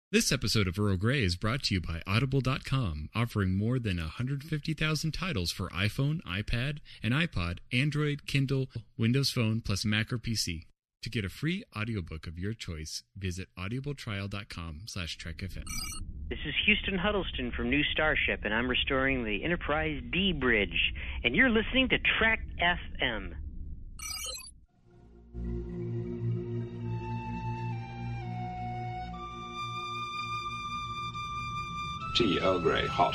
This episode of Earl Grey is brought to you by Audible.com, offering more than 150,000 titles for iPhone, iPad, and iPod, Android, Kindle, Windows Phone, plus Mac or PC. To get a free audiobook of your choice, visit audibletrial.com/trekfm. This is Houston Huddleston from New Starship, and I'm restoring the Enterprise D bridge, and you're listening to Trek FM. Tea Earl Grey, hot.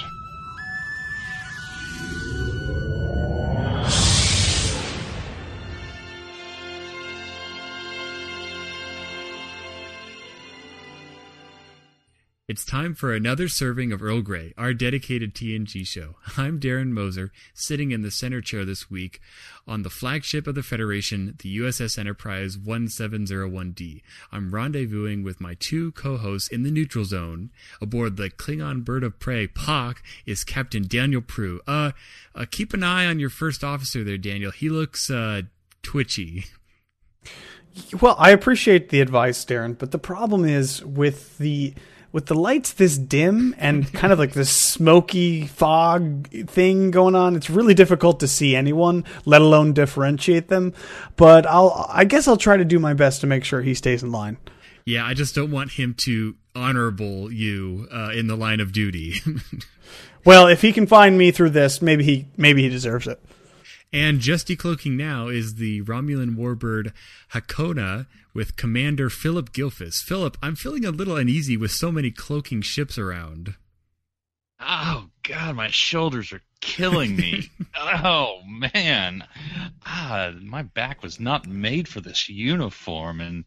It's time for another serving of Earl Grey, our dedicated TNG show. I'm Darren Moser, sitting in the center chair this week on the flagship of the Federation, the USS Enterprise 1701D. I'm rendezvousing with my two co-hosts in the neutral zone. Aboard the Klingon bird of prey, Pak, is Captain Daniel Prue. Keep an eye on your first officer there, Daniel. He looks, twitchy. Well, I appreciate the advice, Darren, but the problem is with the lights this dim and kind of like this smoky fog thing going on, it's really difficult to see anyone, let alone differentiate them. But I guess I'll try to do my best to make sure he stays in line. Yeah, I just don't want him to honorable you in the line of duty. Well, if he can find me through this, maybe he deserves it. And just decloaking now is the Romulan warbird Hakona with Commander Philip Gilfus. Philip, I'm feeling a little uneasy with so many cloaking ships around. Oh, God, my shoulders are killing me. Oh, man. My back was not made for this uniform, and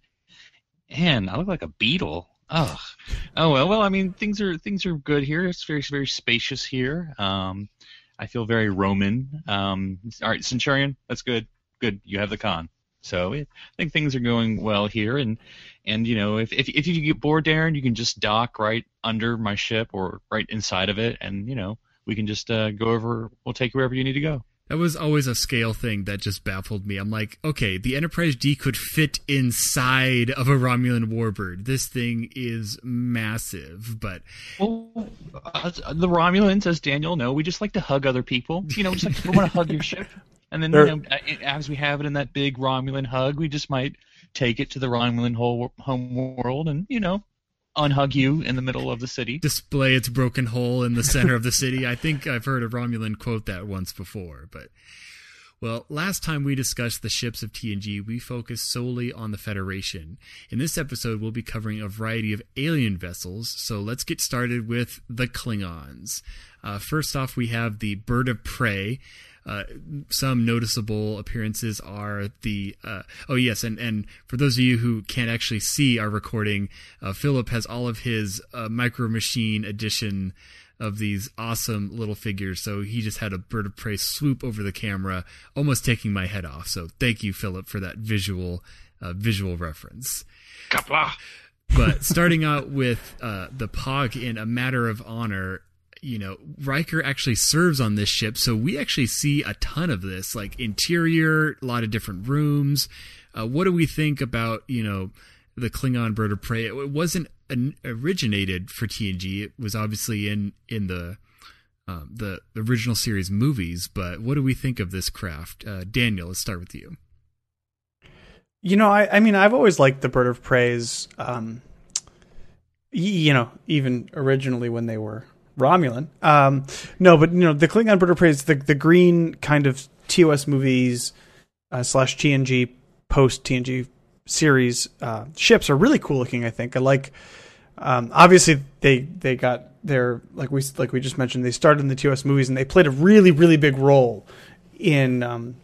I look like a beetle. Ugh. Oh, well, I mean, things are good here. It's very, very spacious here. I feel very Roman. All right, Centurion, that's good. Good, you have the con. So I think things are going well here, and you know, if you get bored, Darren, you can just dock right under my ship or right inside of it, and you know, we can just go over. We'll take you wherever you need to go. That was always a scale thing that just baffled me. I'm like, okay, the Enterprise D could fit inside of a Romulan warbird. This thing is massive, but... Well, the Romulans, as Daniel know, we just like to hug other people. You know, we just like we want to hug your ship. And then, you know, as we have it in that big Romulan hug, we just might take it to the Romulan home world and, you know, unhug you in the middle of the city. Display its broken hole in the center of the city. I think I've heard a Romulan quote that once before. But, well, last time we discussed the ships of TNG, we focused solely on the Federation. In this episode, we'll be covering a variety of alien vessels, so let's get started with the Klingons. First off, we have the Bird of Prey. Some noticeable appearances are the and for those of you who can't actually see our recording, Philip has all of his Micro Machine edition of these awesome little figures, so he just had a Bird of Prey swoop over the camera, almost taking my head off. So thank you, Philip, for that visual reference. Kapla! But starting out with the Pog in A Matter of Honor, you know, Riker actually serves on this ship, so we actually see a ton of this, like interior, a lot of different rooms. What do we think about, you know, the Klingon Bird of Prey? It wasn't originated for TNG. It was obviously in the original series movies, but what do we think of this craft? Daniel, let's start with you. You know, I mean, I've always liked the Bird of Preys, you know, even originally when they were Romulan. No, but you know, the Klingon Bird of Prey is the green kind of TOS movies / TNG post TNG series ships are really cool looking. I think I like. Obviously, they got their like we just mentioned. They started in the TOS movies and they played a really really big role in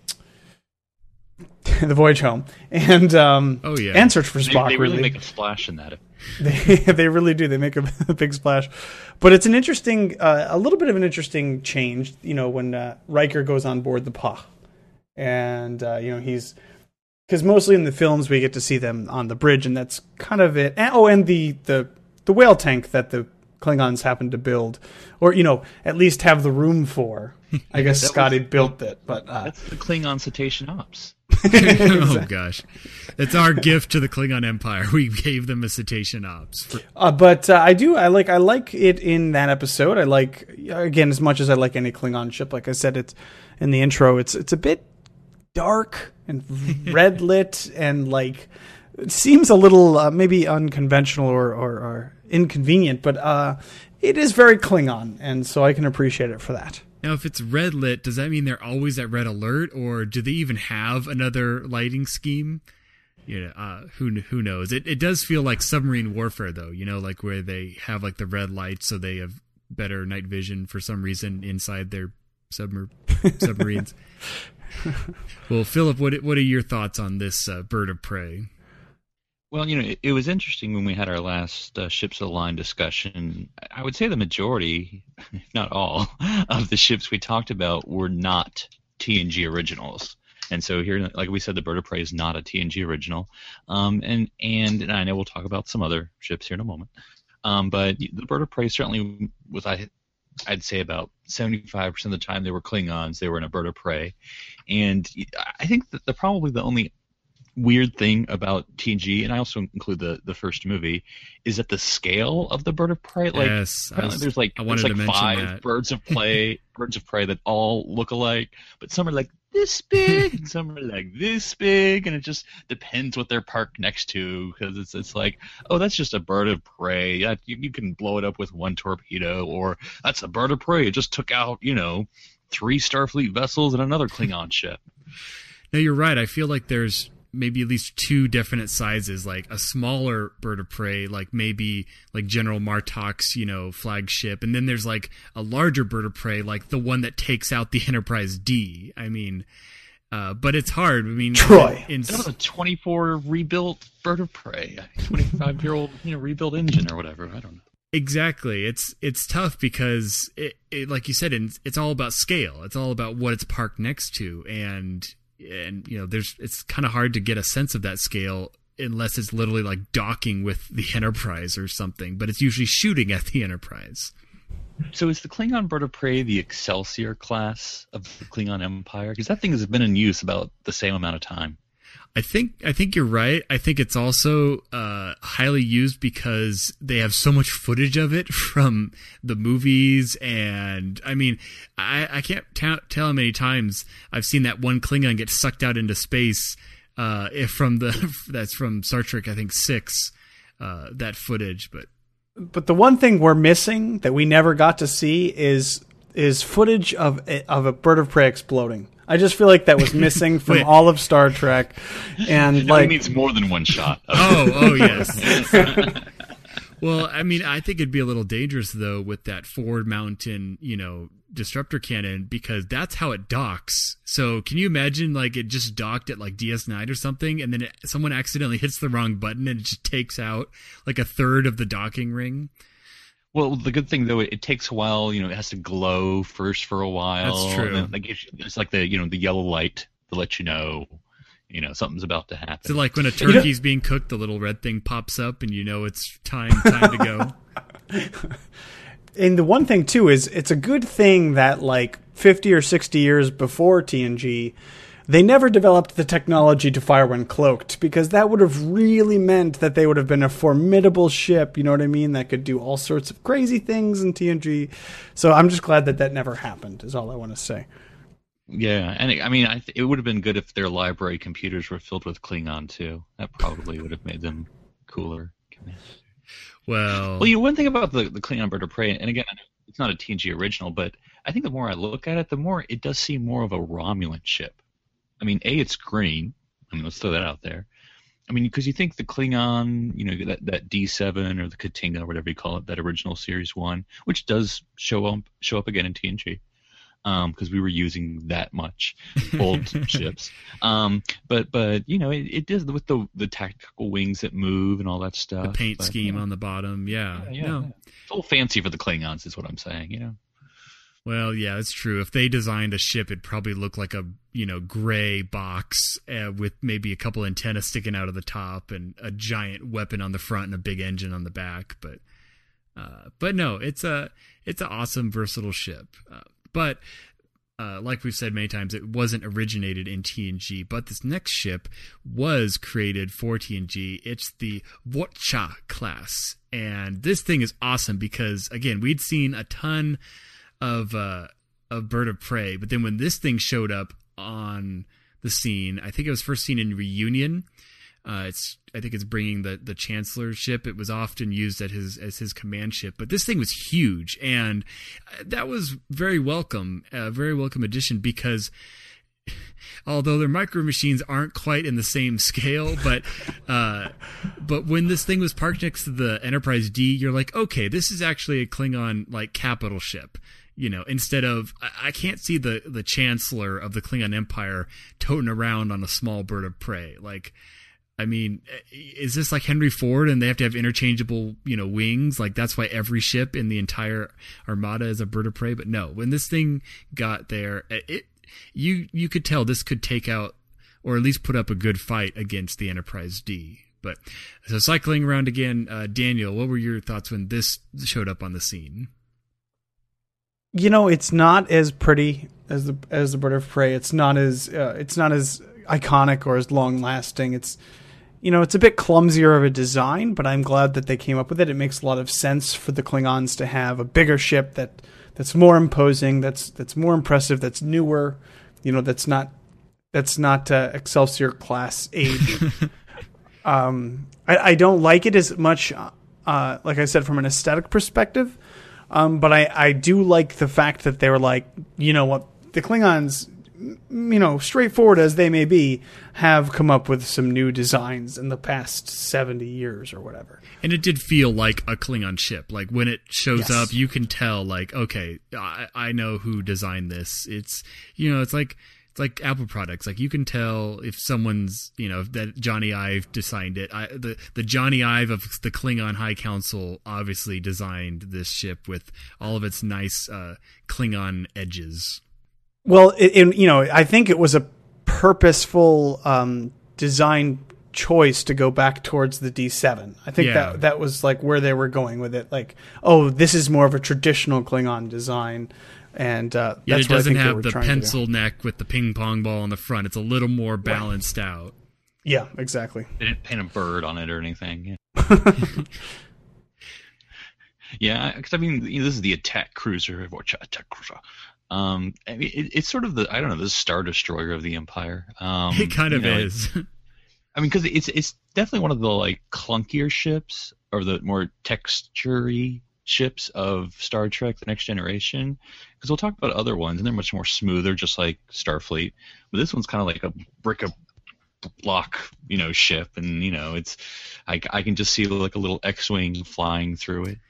the Voyage Home and and Search for Spock. They really make a splash in that. They really do. They make a big splash, but it's an interesting, a little bit of an interesting change. You know, when Riker goes on board the Pa, and you know because mostly in the films we get to see them on the bridge, and that's kind of it. And the whale tank that the Klingons happen to build, or you know, at least have the room for. I guess Scotty built it, but that's the Klingon cetacean ops. Oh gosh, it's our gift to the Klingon Empire. We gave them a cetacean ops. But I like it in that episode. I like, again, as much as I like any Klingon ship. Like I said, it's in the intro. It's a bit dark and red lit, and like it seems a little maybe unconventional or inconvenient, but it is very Klingon, and so I can appreciate it for that. Now, if it's red lit, does that mean they're always at red alert, or do they even have another lighting scheme? Who knows? It does feel like submarine warfare, though. Like where they have like the red light, so they have better night vision for some reason inside their submarines. Well, Philip, what are your thoughts on this bird of prey? Well, it was interesting when we had our last Ships of the Line discussion. I would say the majority, if not all, of the ships we talked about were not TNG originals. And so here, like we said, the bird of prey is not a TNG original. And I know we'll talk about some other ships here in a moment. But the bird of prey certainly was, I'd say about 75% of the time they were Klingons. They were in a bird of prey. And I think that probably the only weird thing about TNG, and I also include the first movie, is that the scale of the bird of prey. Like, yes, there's like 5 birds of prey that all look alike, but some are like this big, and some are like this big, and it just depends what they're parked next to, because it's like, oh, that's just a bird of prey. You can blow it up with one torpedo, or that's a bird of prey. It just took out 3 Starfleet vessels and another Klingon ship. No, you're right. I feel like there's maybe at least 2 definite sizes, like a smaller bird of prey, like maybe like General Martok's, flagship. And then there's like a larger bird of prey, like the one that takes out the Enterprise D. I mean, but it's hard. I mean, Troy. That was a 24 rebuilt bird of prey, 25-year-old, rebuilt engine or whatever. I don't know. Exactly. It's tough because it like you said, it's all about scale. It's all about what it's parked next to. And it's kind of hard to get a sense of that scale unless it's literally like docking with the Enterprise or something, but it's usually shooting at the Enterprise. So is the Klingon bird of prey the Excelsior class of the Klingon Empire? Because that thing has been in use about the same amount of time. I think you're right. I think it's also highly used because they have so much footage of it from the movies, and I mean, I can't tell how many times I've seen that one Klingon get sucked out into space. That's from Star Trek, I think 6. That footage, but the one thing we're missing that we never got to see is footage of a bird of prey exploding. I just feel like that was missing from all of Star Trek, and it needs more than one shot. Oh yes. Well, I mean, I think it'd be a little dangerous though with that forward mountain, disruptor cannon, because that's how it docks. So can you imagine like it just docked at like DS9 or something, and then someone accidentally hits the wrong button and it just takes out like a third of the docking ring? Well, the good thing though, it takes a while. It has to glow first for a while. That's true. And then, it's like the yellow light to let you know something's about to happen. So like when a turkey's being cooked, the little red thing pops up, and it's time to go. And the one thing too is it's a good thing that like 50 or 60 years before TNG, they never developed the technology to fire when cloaked, because that would have really meant that they would have been a formidable ship, you know what I mean, that could do all sorts of crazy things in TNG. So I'm just glad that never happened, is all I want to say. Yeah, and it would have been good if their library computers were filled with Klingon too. That probably would have made them cooler. Well, one thing about the Klingon bird of prey, and again, it's not a TNG original, but I think the more I look at it, the more it does seem more of a Romulan ship. I mean, it's green. Let's throw that out there. Because you think the Klingon, that D7 or the Katinga or whatever you call it, that original Series 1, which does show up again in TNG, because we were using that much old ships. But it does with the tactical wings that move and all that stuff. The paint scheme on the bottom, yeah. No. It's a little fancy for the Klingons, is what I'm saying. Well, yeah, that's true. If they designed a ship, it'd probably look like a gray box with maybe a couple antennas sticking out of the top and a giant weapon on the front and a big engine on the back. But no, it's an awesome, versatile ship. But like we've said many times, it wasn't originated in TNG, but this next ship was created for TNG. It's the Wotcha class, and this thing is awesome because, again, we'd seen a ton of Bird of Prey, but then when this thing showed up on the scene, I think it was first seen in Reunion. I think it's bringing the Chancellor's ship. It was often used as his command ship, but this thing was huge, and that was very welcome addition because although their micro machines aren't quite in the same scale, but when this thing was parked next to the Enterprise D, you're like, okay, this is actually a Klingon like capital ship. Instead of, I can't see the Chancellor of the Klingon Empire toting around on a small Bird of Prey. Like, I mean, is this like Henry Ford and they have to have interchangeable, wings? Like, that's why every ship in the entire armada is a Bird of Prey. But no, when this thing got there, you could tell this could take out or at least put up a good fight against the Enterprise D. But so cycling around again, Daniel, what were your thoughts when this showed up on the scene? It's not as pretty as the Bird of Prey. It's not as iconic or as long lasting. It's a bit clumsier of a design, but I'm glad that they came up with it. It makes a lot of sense for the Klingons to have a bigger ship that's more imposing, that's more impressive, that's newer. That's not Excelsior class age. I don't like it as much, like I said, from an aesthetic perspective. But I do like the fact that they were like, you know what, the Klingons, straightforward as they may be, have come up with some new designs in the past 70 years or whatever. And it did feel like a Klingon ship. Like when it shows up, you can tell, like, okay, I know who designed this. It's, it's like Apple products. Like you can tell if someone's, that Johnny Ive designed it. The Johnny Ive of the Klingon High Council obviously designed this ship with all of its nice Klingon edges. Well, I think it was a purposeful design choice to go back towards the D7. I think that was like where they were going with it. Like, oh, this is more of a traditional Klingon design. And that's it doesn't have the pencil neck with the ping pong ball on the front. It's a little more balanced out. Yeah, exactly. They didn't paint a bird on it or anything. Yeah, yeah, because this is the attack cruiser. Attack cruiser. It's sort of the Star Destroyer of the Empire. It kind of is. Because it's definitely one of the like clunkier ships or the more texture-y ships of Star Trek: The Next Generation. Because we'll talk about other ones, and they're much more smoother, just like Starfleet. But this one's kind of like a brick of block, ship, and it's I can just see like a little X-wing flying through it.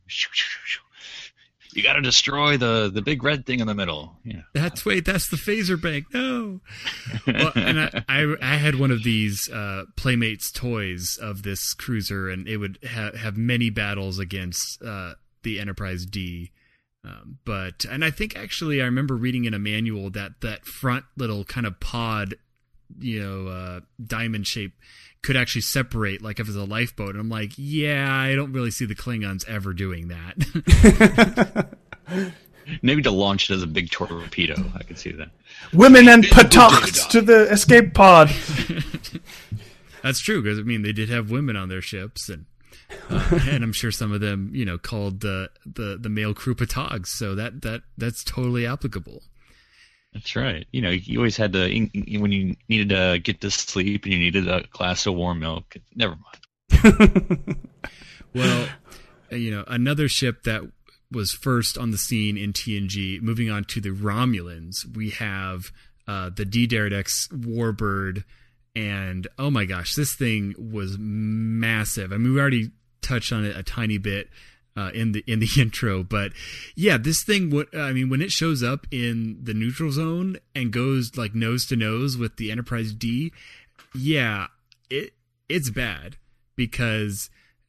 You got to destroy the big red thing in the middle. That's the phaser bank. No. Well, and I had one of these Playmates toys of this cruiser, and it would have many battles against the Enterprise D. And I think actually I remember reading in a manual that front little kind of pod, diamond shape could actually separate, like if it's a lifeboat. And I'm like, yeah, I don't really see the Klingons ever doing that. Maybe to launch it as a big torpedo. I could see that. Women and patox to the escape pod. That's true, because they did have women on their ships, and I'm sure some of them, called the male crew patogs. So that's totally applicable. That's right. You always had to, when you needed to get to sleep and you needed a glass of warm milk. Never mind. Well, another ship that was first on the scene in TNG, moving on to the Romulans, we have the D-Deridex Warbird, and oh my gosh, this thing was massive. We already touched on it a tiny bit in the intro, but yeah, this thing when it shows up in the neutral zone and goes like nose to nose with the Enterprise D, yeah, it's bad because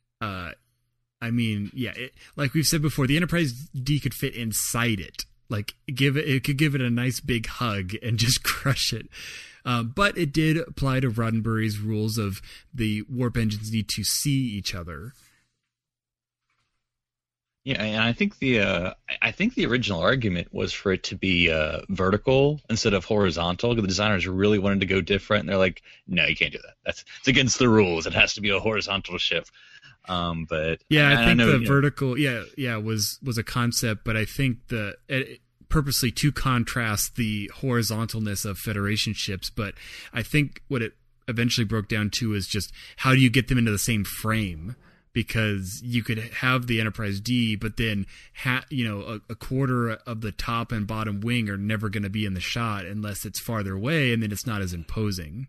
like we've said before, the Enterprise D could fit inside it. Like it could give it a nice big hug and just crush it. But it did apply to Roddenberry's rules of the warp engines need to see each other. Yeah, and I think the original argument was for it to be vertical instead of horizontal. The designers really wanted to go different, and they're like, "No, you can't do that. It's against the rules. It has to be a horizontal ship." But yeah, I think the know, vertical, was a concept, but I think purposely to contrast the horizontalness of Federation ships. But I think what it eventually broke down to is just how do you get them into the same frame? Because you could have the Enterprise D, but then a quarter of the top and bottom wing are never going to be in the shot unless it's farther away, and then it's not as imposing.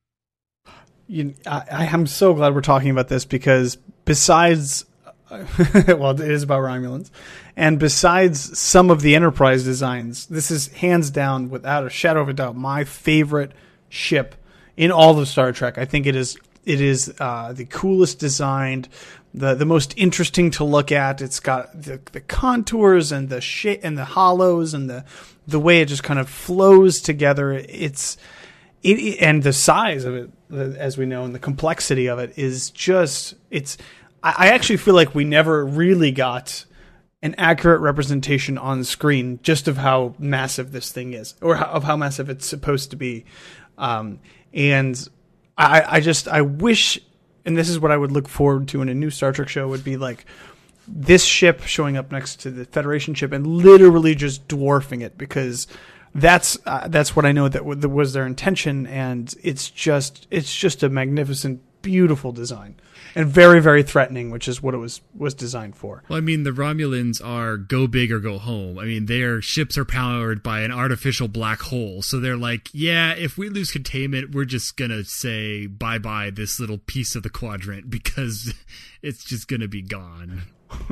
I am so glad we're talking about this because besides, well, it is about Romulans, and besides some of the Enterprise designs, this is hands down, without a shadow of a doubt, my favorite ship in all of Star Trek. I think it is the coolest designed, the most interesting to look at. It's got the contours and the shape and the hollows and the way it just kind of flows together. And the size of it, as we know, and the complexity of it is just, I actually feel like we never really got an accurate representation on screen just of how massive this thing is, or of how massive it's supposed to be. And I wish, and this is what I would look forward to in a new Star Trek show, would be like this ship showing up next to the Federation ship and literally just dwarfing it, because that's what I know that was their intention, and it's just a magnificent, beautiful design. And very, very threatening, which is what it was designed for. Well, I mean, the Romulans are go big or go home. I mean, their ships are powered by an artificial black hole. So they're like, yeah, if we lose containment, we're just going to say bye-bye this little piece of the quadrant because it's just going to be gone.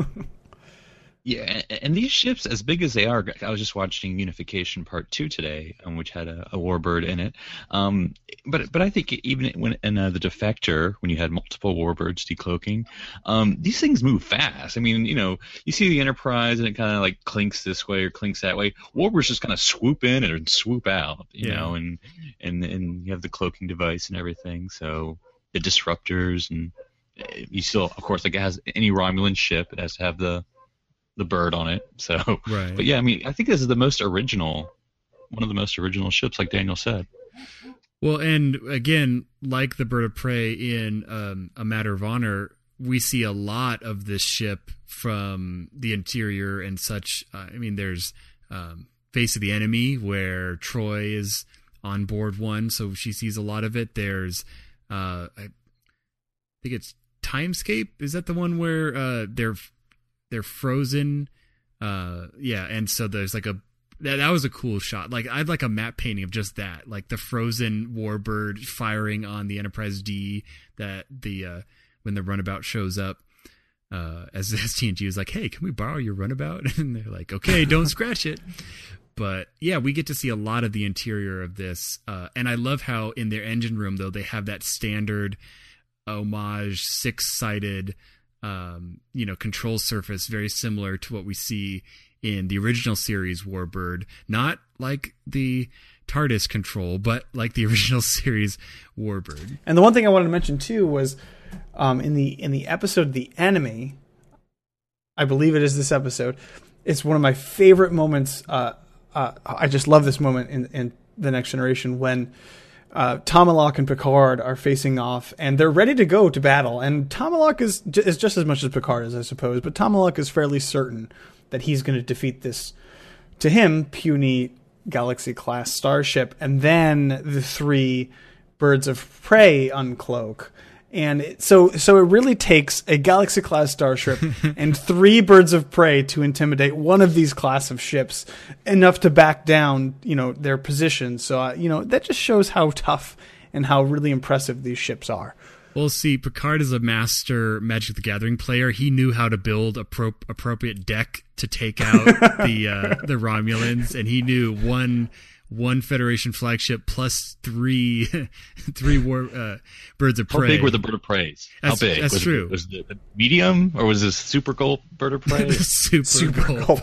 Yeah, and these ships, as big as they are, I was just watching Unification Part 2 today, which had a warbird in it. But I think even when in the Defector, when you had multiple warbirds decloaking, these things move fast. I mean, you see the Enterprise and it kind of like clinks this way or clinks that way. Warbirds just kind of swoop in and swoop out, you know, and you have the cloaking device and everything. So the disruptors, and you still, of course, like it has any Romulan ship, it has to have the bird on it. So, right. But yeah, I mean, I think this is one of the most original ships, like Daniel said. Well, and again, like the Bird of Prey in A Matter of Honor, we see a lot of this ship from the interior and such. I mean, there's Face of the Enemy, where Troy is on board one, so she sees a lot of it. There's, I think it's Timescape. Is that the one where they're frozen? And so there's like that was a cool shot. Like, I'd like a map painting of just that, like the frozen warbird firing on the Enterprise D, that when the runabout shows up, as TNG is like, hey, can we borrow your runabout? And they're like, okay, don't scratch it. But yeah, we get to see a lot of the interior of this, and I love how in their engine room, though, they have that standard homage 6-sided control surface, very similar to what we see in the original series Warbird. Not like the TARDIS control, but like the original series Warbird. And the one thing I wanted to mention too was in the episode The Enemy, I believe it is this episode, it's one of my favorite moments. I just love this moment in The Next Generation when Tomalak and Picard are facing off, and they're ready to go to battle. And Tomalak is just as much as Picard is, I suppose, but Tomalak is fairly certain that he's going to defeat this, to him, puny Galaxy-class starship. And then the 3 birds of prey uncloak. And so it really takes a Galaxy-class starship and 3 birds of prey to intimidate one of these class of ships enough to back down, their position. So, that just shows how tough and how really impressive these ships are. Well, see, Picard is a master Magic the Gathering player. He knew how to build appropriate deck to take out the Romulans, and he knew one Federation flagship plus 3 birds of prey. How big were the bird of preys? How big? That's true. Was the medium, or was this super gulp bird of prey? super gulp.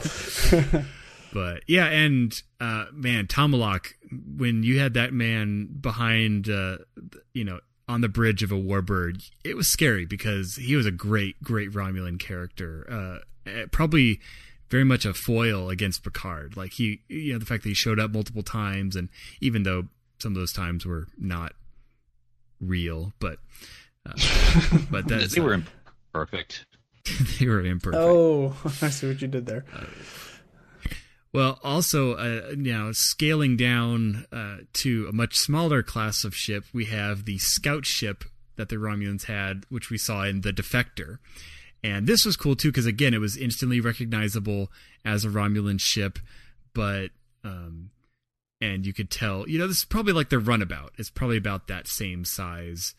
But yeah, and man, Tomalak, when you had that man behind, on the bridge of a warbird, it was scary because he was a great Romulan character. Probably very much a foil against Picard. Like the fact that he showed up multiple times, and even though some of those times were not real, but that's, they were imperfect. They were imperfect. Oh, I see what you did there. Well, also, now scaling down to a much smaller class of ship, we have the scout ship that the Romulans had, which we saw in The Defector. And this was cool, too, because, again, it was instantly recognizable as a Romulan ship, but, and you could tell, this is probably like their runabout. It's probably about that same size,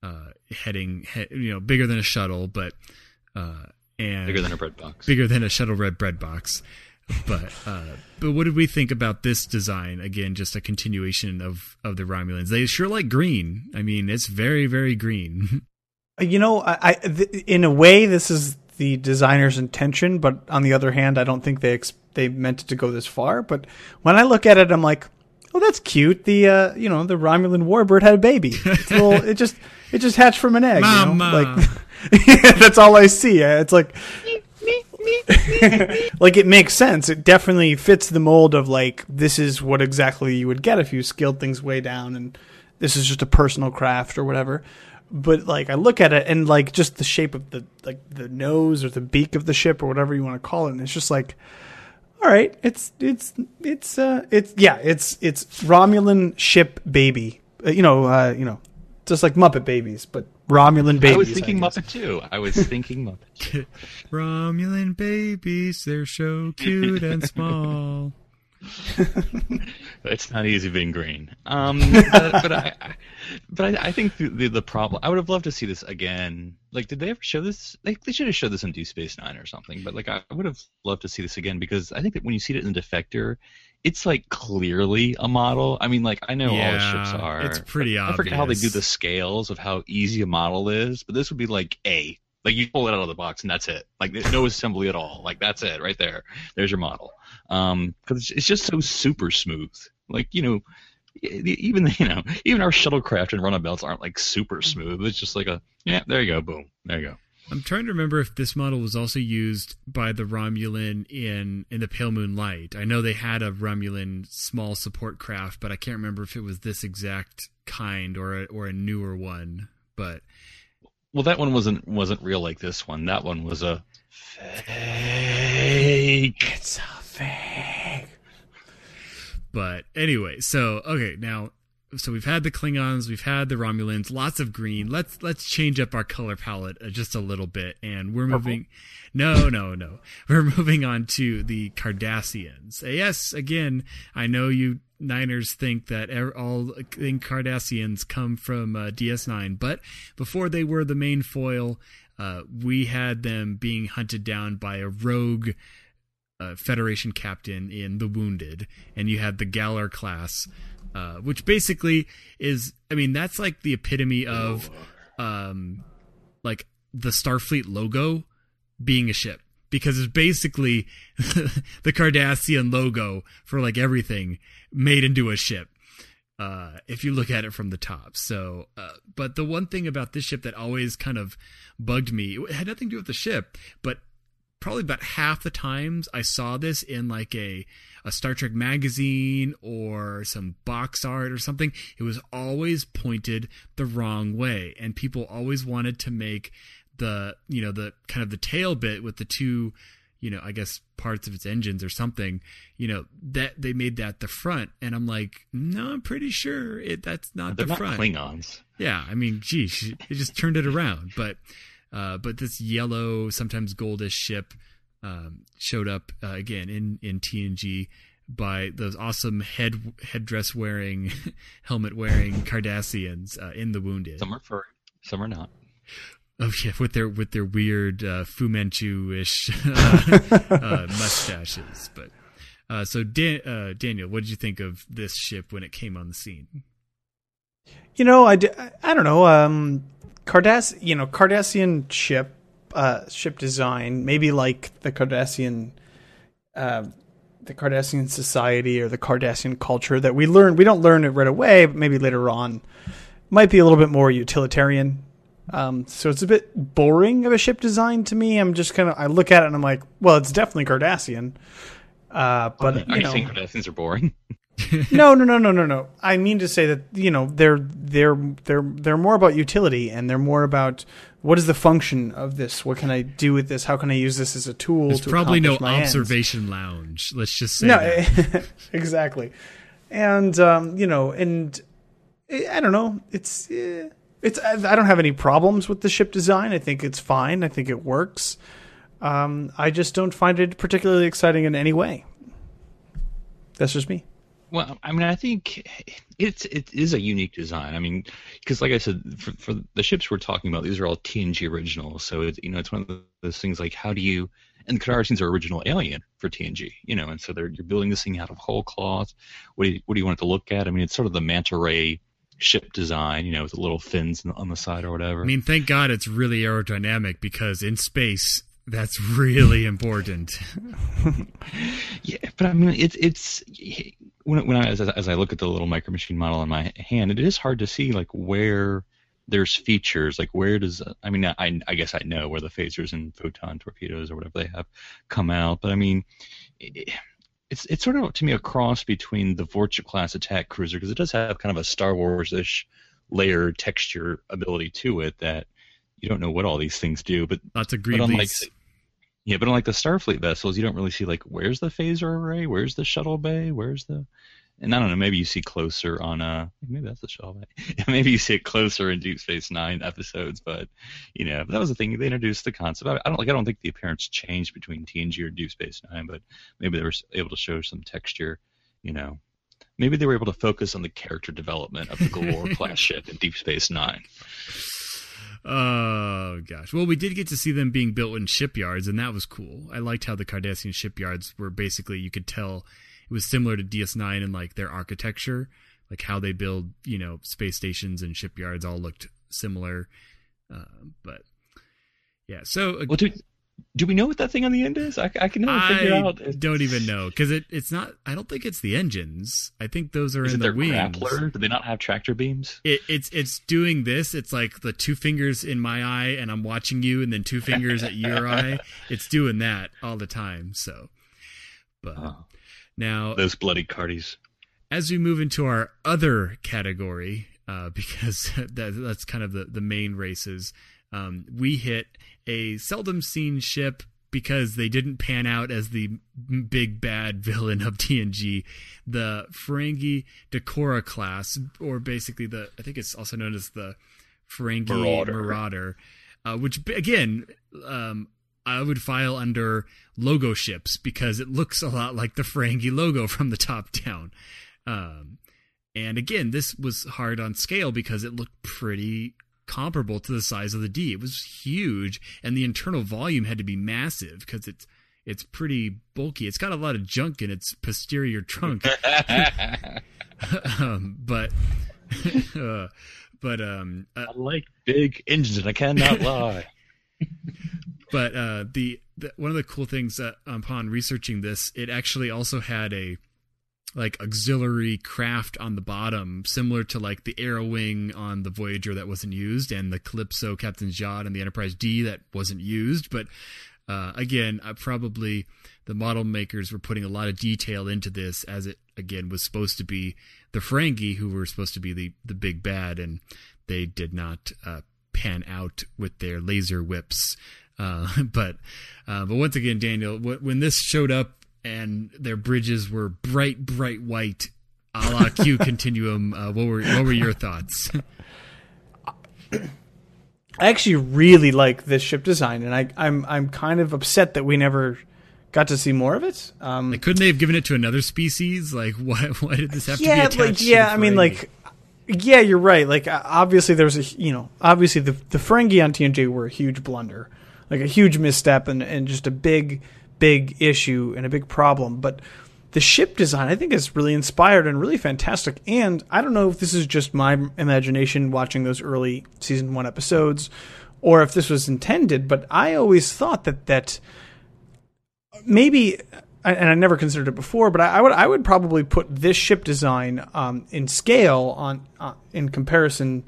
bigger than a shuttle, but, and bigger than a bread box. Bigger than a shuttle red bread box. But what did we think about this design? Again, just a continuation of the Romulans. They sure like green. I mean, it's very, very green. In a way, this is the designer's intention, but on the other hand, I don't think they meant it to go this far. But when I look at it, I'm like, oh, that's cute. The the Romulan warbird had a baby. It just hatched from an egg. Mama. That's all I see. It's like. Like, it makes sense. It definitely fits the mold of, like, this is what exactly you would get if you scaled things way down, and this is just a personal craft or whatever. But, like, I look at it and, like, just the shape of the nose or the beak of the ship or whatever you want to call it, and it's just like, all right, it's Romulan ship baby, just like Muppet Babies, but Romulan babies. I was thinking Muppet too. Romulan babies, they're so cute and small. It's not easy being green. But I think the problem. I would have loved to see this again. Like, did they ever show this? Like, they should have showed this in Deep Space Nine or something. But like, I would have loved to see this again, because I think that when you see it in the Defector, it's like clearly a model. I mean, like, I know all the ships are. It's pretty obvious. I forget how they do the scales of how easy a model is, but this would be like A. Like, you pull it out of the box and that's it. Like, there's no assembly at all. Like, that's it right there. There's your model. Because it's just so super smooth. Like, even our shuttlecraft and runabouts aren't like super smooth. It's just like there you go, boom, there you go. I'm trying to remember if this model was also used by the Romulan in the Pale Moon Light. I know they had a Romulan small support craft, but I can't remember if it was this exact kind or a newer one. But well, that one wasn't real like this one. That one was a fake. It's a fake. But anyway, so we've had the Klingons, we've had the Romulans, lots of green. Let's change up our color palette just a little bit, and we're moving. No, we're moving on to the Cardassians. Yes, again, I know you Niners think that all Cardassians come from DS9, but before they were the main foil, we had them being hunted down by a rogue Federation captain in The Wounded, and you had the Galar class. Which basically is, I mean, that's like the epitome of, like the Starfleet logo being a ship, because it's basically the Cardassian logo for like everything made into a ship. If you look at it from the top. So, but the one thing about this ship that always kind of bugged me, it had nothing to do with the ship, but probably about half the times I saw this in like a Star Trek magazine or some box art or something, it was always pointed the wrong way, and people always wanted to make the kind of the tail bit with the two, I guess parts of its engines or something, that they made that the front, and I'm like, no, I'm pretty sure that's not the front. They're not Klingons. Yeah, I mean, geez, it just turned it around, but this yellow, sometimes goldish ship showed up again in TNG by those awesome headdress wearing, helmet wearing Cardassians in The Wounded. Some are furry, some are not. Oh yeah, with their weird Fu Manchu-ish mustaches. But so Daniel, what did you think of this ship when it came on the scene? I don't know. Cardassian ship design, maybe like the Cardassian society or the Cardassian culture that we don't learn it right away, but maybe later on might be a little bit more utilitarian. So it's a bit boring of a ship design to me. I'm just I look at it and I'm like, well, it's definitely Cardassian. But are you saying Cardassians are boring? No. I mean to say that they're more about utility, and they're more about what is the function of this? What can I do with this? How can I use this as a tool? There's to probably no observation ends. Lounge. Let's just say that. Exactly. And and I don't know. I don't have any problems with the ship design. I think it's fine. I think it works. I just don't find it particularly exciting in any way. That's just me. Well, I mean, I think it is a unique design. I mean, because like I said, for the ships we're talking about, these are all TNG originals. So it's one of those things like how do you, and the Cardassians are original Alien for TNG, and so you're building this thing out of whole cloth. What do you want it to look at? I mean, it's sort of the manta ray ship design, with the little fins on the side or whatever. I mean, thank God it's really aerodynamic, because in space that's really important. Yeah, but I mean, it's when as I look at the little Micro Machine model in my hand, it is hard to see like where there's features, like where does I guess I know where the phasers and photon torpedoes or whatever they have come out, but I mean, it's sort of to me a cross between the Vorcha class attack cruiser, because it does have kind of a Star Wars-ish layer texture ability to it that you don't know what all these things do, but lots of green leaves. Yeah, but unlike the Starfleet vessels, you don't really see like where's the phaser array, where's the shuttle bay, and I don't know, maybe you see closer on maybe that's the shuttle bay. Maybe you see it closer in Deep Space Nine episodes, but that was the thing, they introduced the concept. I don't think the appearance changed between TNG or Deep Space Nine, but maybe they were able to show some texture. Maybe they were able to focus on the character development of the Galore class ship in Deep Space Nine. Oh, gosh. Well, we did get to see them being built in shipyards, and that was cool. I liked how the Cardassian shipyards were basically, you could tell it was similar to DS9 in like their architecture, like how they build, space stations and shipyards all looked similar. But yeah, so well, do we know what that thing on the end is? I can never figure out. I don't even know, because it's not. I don't think it's the engines. I think those are in the wings. Grappler? Do they not have tractor beams? It's doing this. It's like the two fingers in my eye, and I'm watching you, and then two fingers at your eye. It's doing that all the time. So, but now those bloody cardies. As we move into our other category, because that's kind of the main races. We hit a seldom seen ship because they didn't pan out as the big bad villain of TNG, the Ferengi Decora class, or basically I think it's also known as the Ferengi Marauder, which again, I would file under logo ships because it looks a lot like the Ferengi logo from the top down. And again, this was hard on scale because it looked pretty comparable to the size of the D. It was huge, and the internal volume had to be massive because it's pretty bulky. It's got a lot of junk in its posterior trunk. I like big engines, I cannot lie. But the one of the cool things upon researching this, it actually also had a auxiliary craft on the bottom, similar to like the Arrow Wing on the Voyager that wasn't used, and the Calypso Captain's Yacht and the Enterprise D that wasn't used. But again, probably the model makers were putting a lot of detail into this, as it again was supposed to be the Ferengi who were supposed to be the big bad, and they did not pan out with their laser whips. But once again, Daniel, when this showed up, and their bridges were bright white, a la Q Continuum. What were your thoughts? I actually really like this ship design, and I'm kind of upset that we never got to see more of it. Couldn't they have given it to another species? Like, why did this have to be attached? Yeah, you're right. Like, obviously there was obviously the Ferengi on TNG were a huge blunder, like a huge misstep, and just a big issue and a big problem. But the ship design, I think, is really inspired and really fantastic. And I don't know if this is just my imagination watching those early season 1 episodes, or if this was intended, but I always thought that maybe, and I never considered it before, but I would probably put this ship design in scale in comparison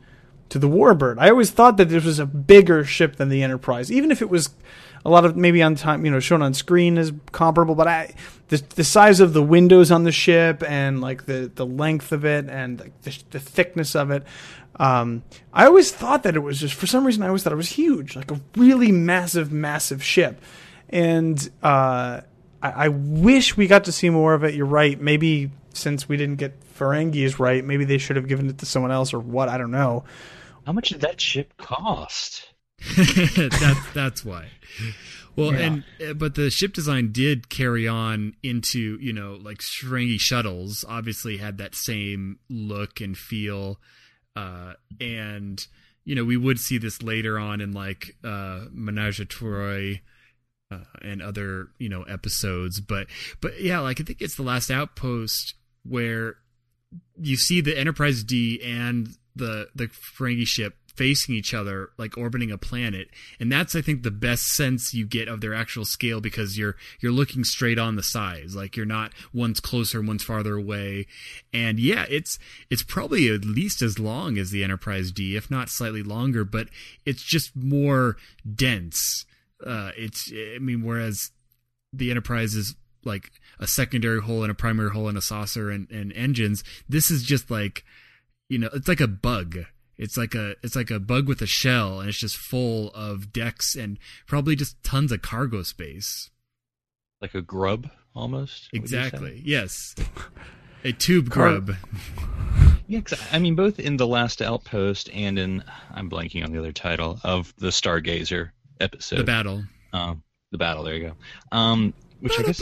to the Warbird. I always thought that this was a bigger ship than the Enterprise, even if it was a lot of maybe on time, shown on screen is comparable. But the size of the windows on the ship and like the length of it and the thickness of it. I always thought that it was just, for some reason, I always thought it was huge, like a really massive, massive ship. And I wish we got to see more of it. You're right. Maybe since we didn't get Ferengis right, maybe they should have given it to someone else or what. I don't know. How much did that ship cost? That's why. Well, but the ship design did carry on into, like Ferengi shuttles obviously had that same look and feel. And, we would see this later on in like Menage a Troi and other, episodes. But yeah, like I think it's the Last Outpost where you see the Enterprise D and the Ferengi ship facing each other, like orbiting a planet, and that's, I think, the best sense you get of their actual scale, because you're looking straight on the sides, like you're not, one's closer and one's farther away. And yeah, it's probably at least as long as the Enterprise D, if not slightly longer, but it's just more dense. Whereas the Enterprise is like a secondary hull and a primary hull and a saucer and engines, this is just like, it's like a bug. It's like a bug with a shell, and it's just full of decks and probably just tons of cargo space. Like a grub, almost? Exactly, yes. A tube grub. Yeah, both in The Last Outpost and in, I'm blanking on the other title, of the Stargazer episode. The Battle. The Battle, there you go. Which I guess...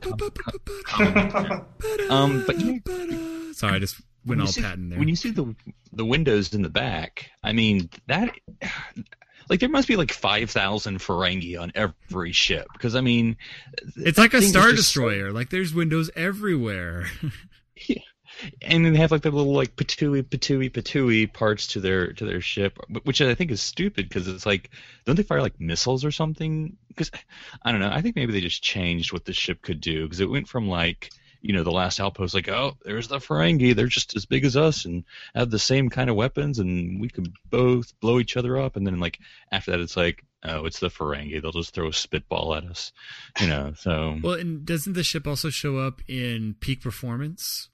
but yeah... Sorry, I just... When you see the windows in the back, that, like, there must be like 5,000 Ferengi on every ship, because it's like a Star Destroyer. Like, there's windows everywhere. Yeah. And they have like their little like patooey parts to their ship, which I think is stupid, because it's like, don't they fire like missiles or something? Because I don't know. I think maybe they just changed what the ship could do, because it went from like, The Last Outpost, like, oh, there's the Ferengi, they're just as big as us and have the same kind of weapons, and we could both blow each other up. And then like after that, it's like, oh, it's the Ferengi, they'll just throw a spitball at us, So well, and doesn't the ship also show up in Peak Performance?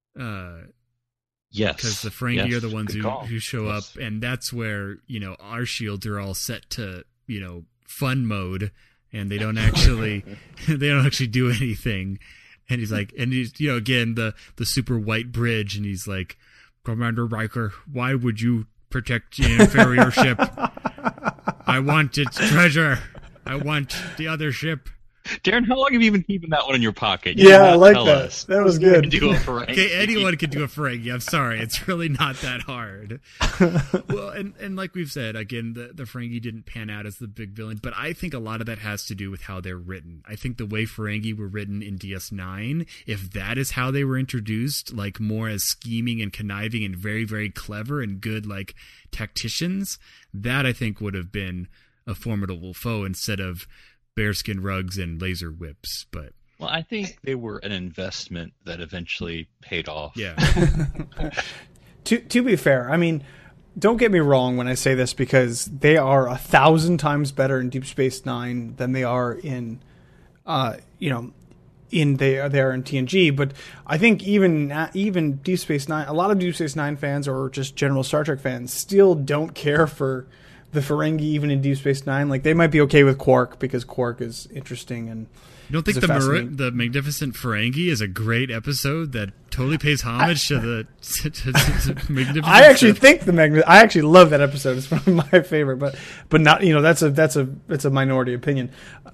Yes, because the Ferengi are the ones who show up, and that's where our shields are all set to fun mode, and they don't actually do anything. And he's like, again, the super white bridge, and he's like, Commander Riker, why would you protect the inferior ship? I want its treasure. I want the other ship. Darren, how long have you been keeping that one in your pocket? I like that. Us. That was good. Okay, anyone can do a Ferengi. I'm sorry. It's really not that hard. Well, and like we've said, again, the Ferengi didn't pan out as the big villain, but I think a lot of that has to do with how they're written. I think the way Ferengi were written in DS9, if that is how they were introduced, like more as scheming and conniving and very, very clever and good, like, tacticians, that I think would have been a formidable foe instead of bearskin rugs and laser whips. But I think they were an investment that eventually paid off. Yeah. To be fair, don't get me wrong when I say this, because they are 1,000 times better in Deep Space Nine than they are in, they are in TNG. But I think even Deep Space Nine, a lot of Deep Space Nine fans or just general Star Trek fans still don't care for the Ferengi even in Deep Space Nine. Like, they might be okay with Quark because Quark is interesting. And you don't think the Magnificent Ferengi is a great episode that totally pays homage to the Magnificent? I actually think I actually love that episode. It's one of my favorite, but not, that's a minority opinion.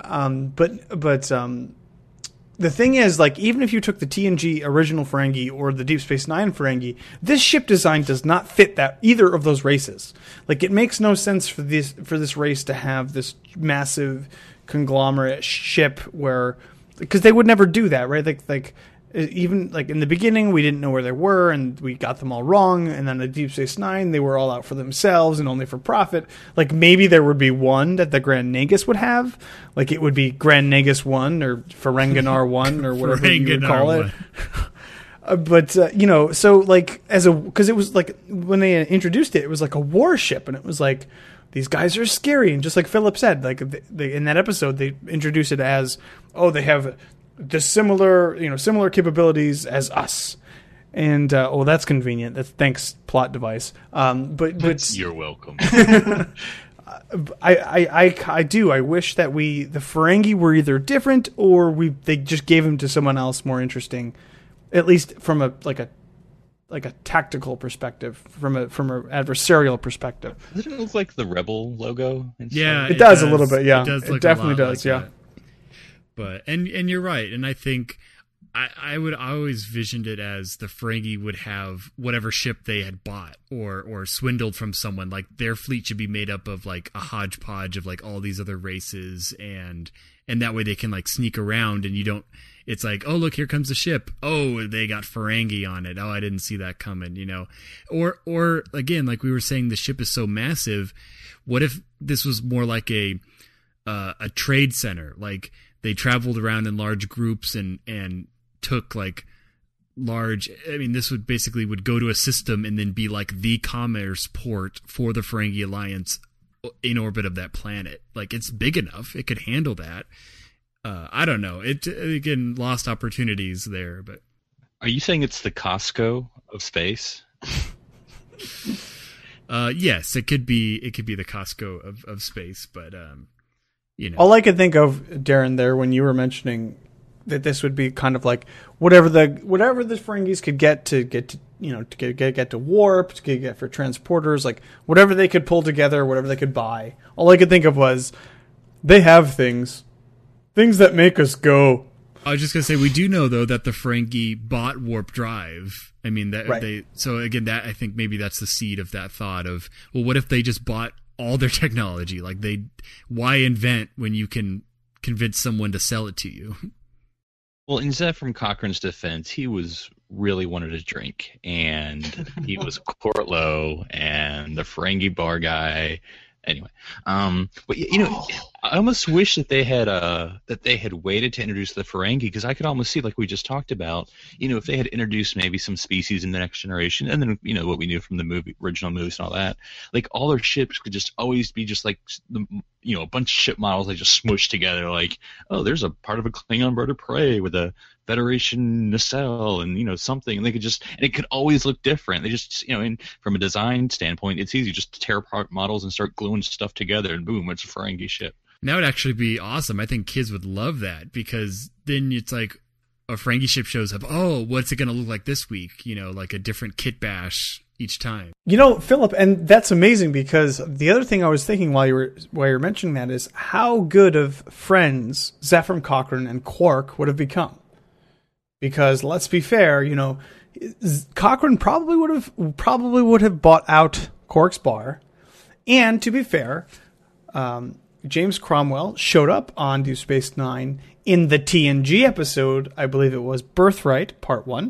The thing is, like, even if you took the TNG original Ferengi or the Deep Space Nine Ferengi, this ship design does not fit that either of those races. Like, it makes no sense for this race to have this massive conglomerate ship because they would never do that, right? Like even like in the beginning, we didn't know where they were, and we got them all wrong. And then the Deep Space Nine, they were all out for themselves and only for profit. Like, maybe there would be one that the Grand Nagus would have. Like, it would be Grand Nagus 1 or Ferenginar 1 or whatever you would call it. So like because it was like when they introduced it, it was like a warship, and it was like these guys are scary, and just like Philip said, like they in that episode they introduced it as they have the similar capabilities as us. And that's convenient. That's thanks plot device. But you're welcome. I do. I wish that the Ferengi were either different or they just gave them to someone else more interesting, at least from a tactical perspective, from a adversarial perspective. Doesn't it look like the Rebel logo? Yeah, it does a little bit. Yeah, it definitely does. Like yeah, that. But and you're right, and I think. I always visioned it as the Ferengi would have whatever ship they had bought or swindled from someone. Like their fleet should be made up of like a hodgepodge of like all these other races, and that way they can like sneak around and you don't. It's like, oh look, here comes the ship. Oh, they got Ferengi on it. Oh, I didn't see that coming. Or again, like we were saying, the ship is so massive. What if this was more like a trade center? Like they traveled around in large groups and took like large. I mean, this would go to a system and then be like the commerce port for the Ferengi Alliance in orbit of that planet. Like it's big enough; it could handle that. I don't know. It again, lost opportunities there. But are you saying it's the Costco of space? Yes, it could be. It could be the Costco of space. But all I could think of, Darren, there when you were mentioning that this would be kind of like whatever the Ferengis could get to warp, to get for transporters, like whatever they could pull together, whatever they could buy. All I could think of was they have things that make us go. I was just gonna say, we do know though that the Ferengi bought warp drive. I mean that right. So again, that I think maybe that's the seed of that thought of, well, what if they just bought all their technology? Like why invent when you can convince someone to sell it to you? Well, in Zefram Cochrane's defense, he was really wanted a drink, and he was Courtlow and the Ferengi bar guy. Anyway, but I almost wish that they had waited to introduce the Ferengi, because I could almost see, like we just talked about, if they had introduced maybe some species in the Next Generation, and then what we knew from the original movies and all that, like all their ships could just always be just like a bunch of ship models they just smushed together, like, oh, there's a part of a Klingon bird of prey with a Federation nacelle and something, and it could always look different. They just and from a design standpoint, it's easy just to tear apart models and start gluing stuff together, and boom, it's a Ferengi ship. And that would actually be awesome. I think kids would love that, because then it's like a Ferengi ship shows up. Oh, what's it going to look like this week? Like a different kit bash each time. Philip, and that's amazing, because the other thing I was thinking while you were mentioning that is how good of friends Zefram Cochrane and Quark would have become. Because let's be fair, Cochrane probably would have bought out Quark's bar, and to be fair, James Cromwell showed up on Deep Space Nine in the TNG episode, I believe it was Birthright Part 1.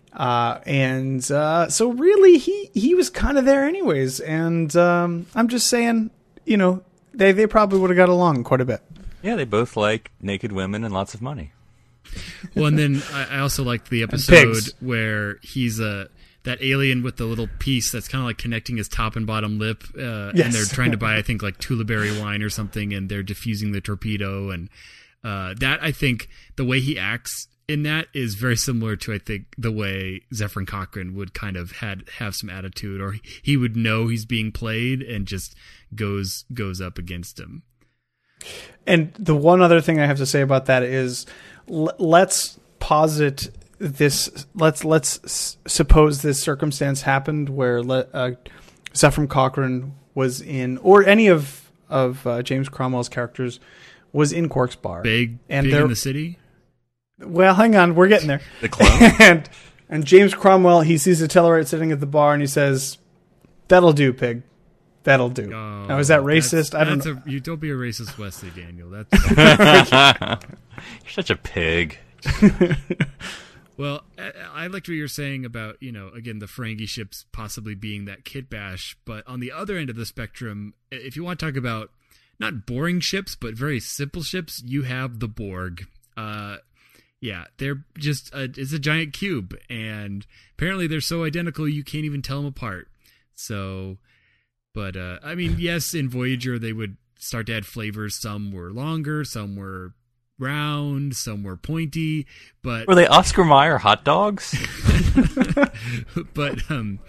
So really he was kind of there anyways. And I'm just saying, they probably would have got along quite a bit. Yeah, they both like naked women and lots of money. Well, and then I also liked the episode where he's that alien with the little piece that's kind of like connecting his top and bottom lip, and they're trying to buy, I think, like Tullaberry wine or something, and they're diffusing the torpedo, and that, I think, the way he acts in that is very similar to, I think, the way Zefram Cochrane would kind of have some attitude, or he would know he's being played and just goes up against him. And the one other thing I have to say about that is, let's posit this. Let's suppose this circumstance happened where Zefram Cochrane was in, or any of James Cromwell's characters was in Quark's bar. Big in the city. Well, hang on, we're getting there. The clone. and James Cromwell, he sees a Tellarite sitting at the bar, and he says, "That'll do, pig. That'll do." Oh, now, is that racist? I don't know. You don't be a racist, Wesley Daniel. That's You're such a pig. Well, I liked what you're saying about, again, the Ferengi ships possibly being that kit bash. But on the other end of the spectrum, if you want to talk about not boring ships, but very simple ships, you have the Borg. Yeah, they're just it's a giant cube, and apparently they're so identical you can't even tell them apart. So, but I mean, yes, in Voyager they would start to add flavors. Some were longer, some were round, some were pointy. But Were they Oscar Mayer hot dogs? but in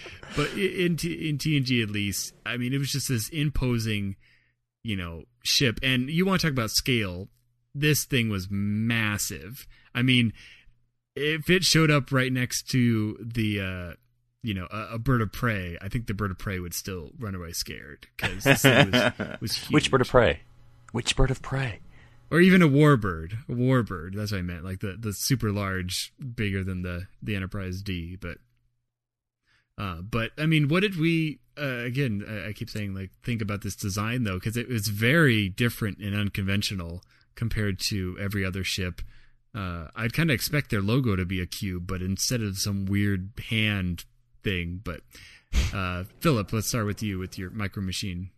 TNG at least, I mean, it was just this imposing, ship. And you want to talk about scale? This thing was massive. I mean, if it showed up right next to the, a bird of prey, I think the bird of prey would still run away scared because this thing was huge. Which bird of prey? Which bird of prey? Or even a warbird. A warbird. That's what I meant. Like the super large, bigger than the Enterprise D. But I mean, what did we? Again, I keep saying like think about this design though, because it was very different and unconventional compared to every other ship. I'd kind of expect their logo to be a cube, but instead of some weird hand thing. But Philip, let's start with you with your Micro Machine.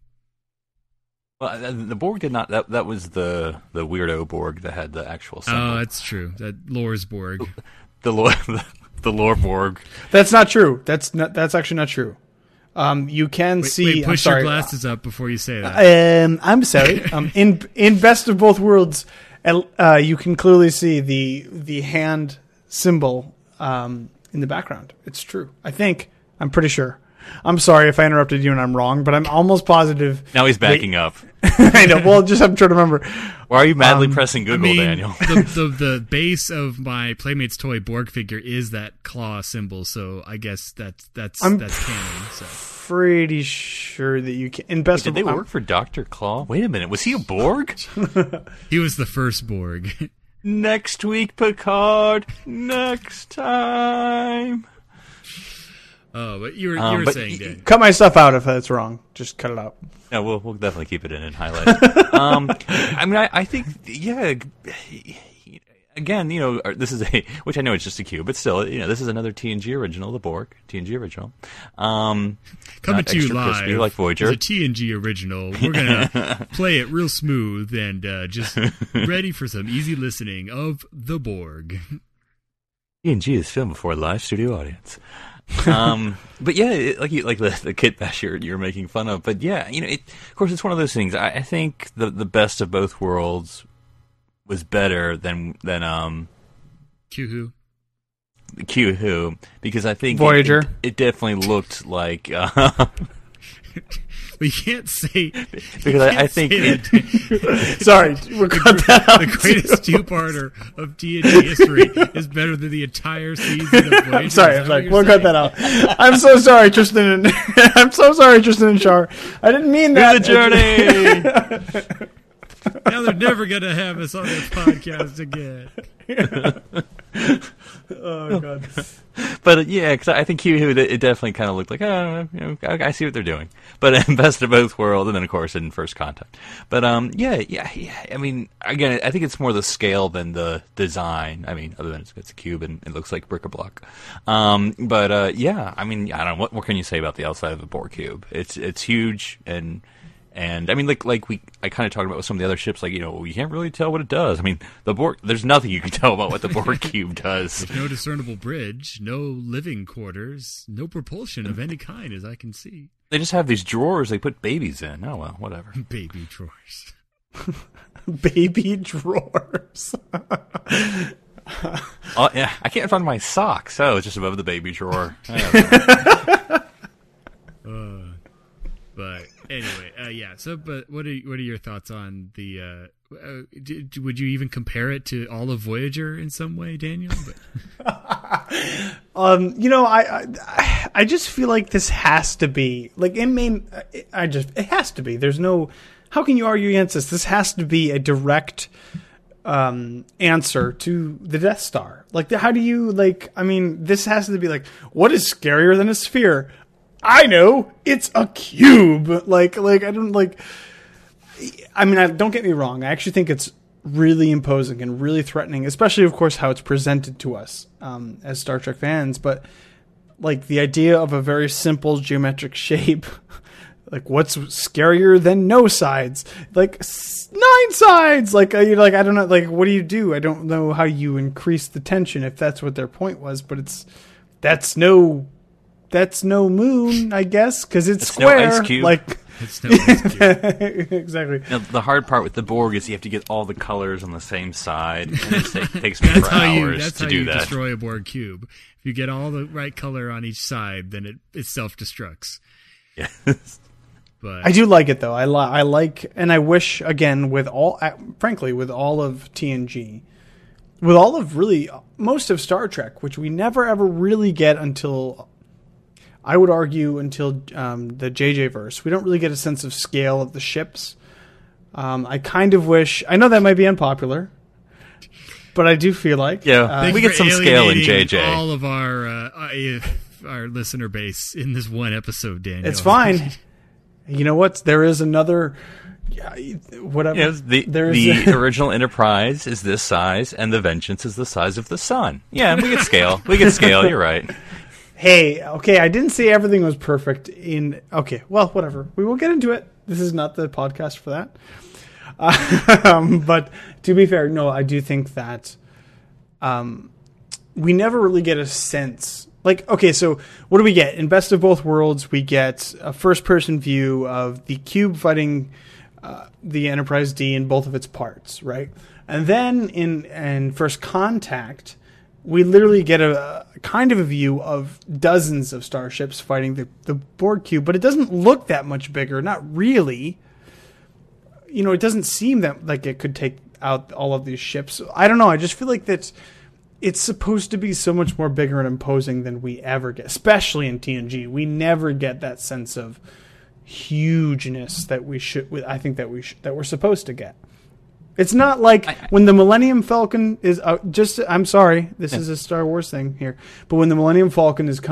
Well, the Borg did not. That was the weirdo Borg that had the actual symbol. Oh, that's true. That Lore's Borg. The Lore Borg. That's not true. That's actually not true. You can see. Push your glasses up before you say that. I'm sorry. In Best of Both Worlds, you can clearly see the hand symbol in the background. It's true. I'm pretty sure. I'm sorry if I interrupted you and I'm wrong, but I'm almost positive. Now he's backing up. I know. Well, just I'm trying to remember. Why are you madly pressing Google, Daniel? the base of my Playmates toy Borg figure is that claw symbol, so I guess that's canon. So. Pretty sure that you can. In Best Did they work for Dr. Claw? Wait a minute. Was he a Borg? He was the first Borg. Next week, Picard. Next time. Oh, but you were saying, Dan. Cut my stuff out if that's wrong. Just cut it out. No, we'll definitely keep it in and highlight it. I mean, I think, yeah. Again, this is which I know it's just a cube, but still, this is another TNG original, the Borg TNG original. Coming to you live, crispy, like Voyager. It's a TNG original. We're gonna play it real smooth and just ready for some easy listening of the Borg. TNG is filmed before a live studio audience. But yeah, like the Kit Bash you're making fun of. But yeah, of course, it's one of those things. I think the best of both worlds was better than Q-Who, because I think Voyager. It definitely looked like. We can't say because I think sorry, we'll cut that out. The greatest two-parter of TNG history is better than the entire season of Voyager. I'm sorry. We'll cut that out. I'm so sorry, Tristan. I'm so sorry, Tristan and Char. I didn't mean that. The journey. Now they're never going to have us on their podcast again. Oh, God. But yeah, because I think Q-Who, it definitely kind of looked like, I see what they're doing. But in Best of Both Worlds, and then, of course, in First Contact. But yeah. I mean, again, I think it's more the scale than the design. I mean, other than it's a cube and it looks like bric-a-brac. But yeah, I mean, I don't know. What can you say about the outside of the Borg cube? It's huge and I mean, I kind of talked about with some of the other ships, you can't really tell what it does. I mean, the Borg, there's nothing you can tell about what the Borg cube does. There's no discernible bridge, no living quarters, no propulsion of any kind, as I can see. They just have these drawers they put babies in. Oh, well, whatever. Baby drawers. Baby drawers. Oh, yeah, I can't find my socks. Oh, it's just above the baby drawer. But anyway, yeah. So, but what are your thoughts on the? Would you even compare it to all of Voyager in some way, Daniel? I just feel like this has to be it has to be. There's no. How can you argue against this? This has to be a direct answer to the Death Star. How do you I mean, this has to be what is scarier than a sphere? I know, it's a cube. I don't I mean, don't get me wrong. I actually think it's really imposing and really threatening, especially, of course, how it's presented to us as Star Trek fans. But the idea of a very simple geometric shape, Like, what's scarier than no sides? Like 9 sides. Like, you're like, I don't know. Like, what do you do? I don't know how you increase the tension if that's what their point was. But that's no moon, I guess, because it's square. No ice cube. Like, It's no ice cube. exactly. Now, the hard part with the Borg is you have to get all the colors on the same side, and it takes me That's for how you. hours That's to how do you that. destroy a Borg cube. If you get all the right color on each side, then it self destructs. Yes. But I do like it though. I like, and I wish again frankly with all of TNG, with all of really most of Star Trek, which we never ever really get until, I would argue, until the JJ verse. We don't really get a sense of scale of the ships. I kind of wish. I know that might be unpopular, but I do feel like Thank we you get for some scale in alienating JJ. all of our listener base in this one episode, Daniel. it's fine. You know what? There is another. Whatever. Yes, the original Enterprise is this size, and the Vengeance is the size of the sun. Yeah, we get scale. You're right. Hey, okay, I didn't say everything was perfect okay, well, whatever. We will get into it. This is not the podcast for that. But to be fair, no, I do think that we never really get a sense. Like, okay, so what do we get? In Best of Both Worlds, we get a first-person view of the cube fighting the Enterprise D in both of its parts, right? And then in First Contact, we literally get a kind of a view of dozens of starships fighting the Borg cube, but it doesn't look that much bigger. Not really. You know, it doesn't seem that like it could take out all of these ships. I don't know. I just feel like that it's supposed to be so much more bigger and imposing than we ever get, especially in TNG. We never get that sense of hugeness that we should. I think that we're supposed to get. It's not like when the Millennium Falcon is I'm sorry, this is a Star Wars thing here, but when the Millennium Falcon is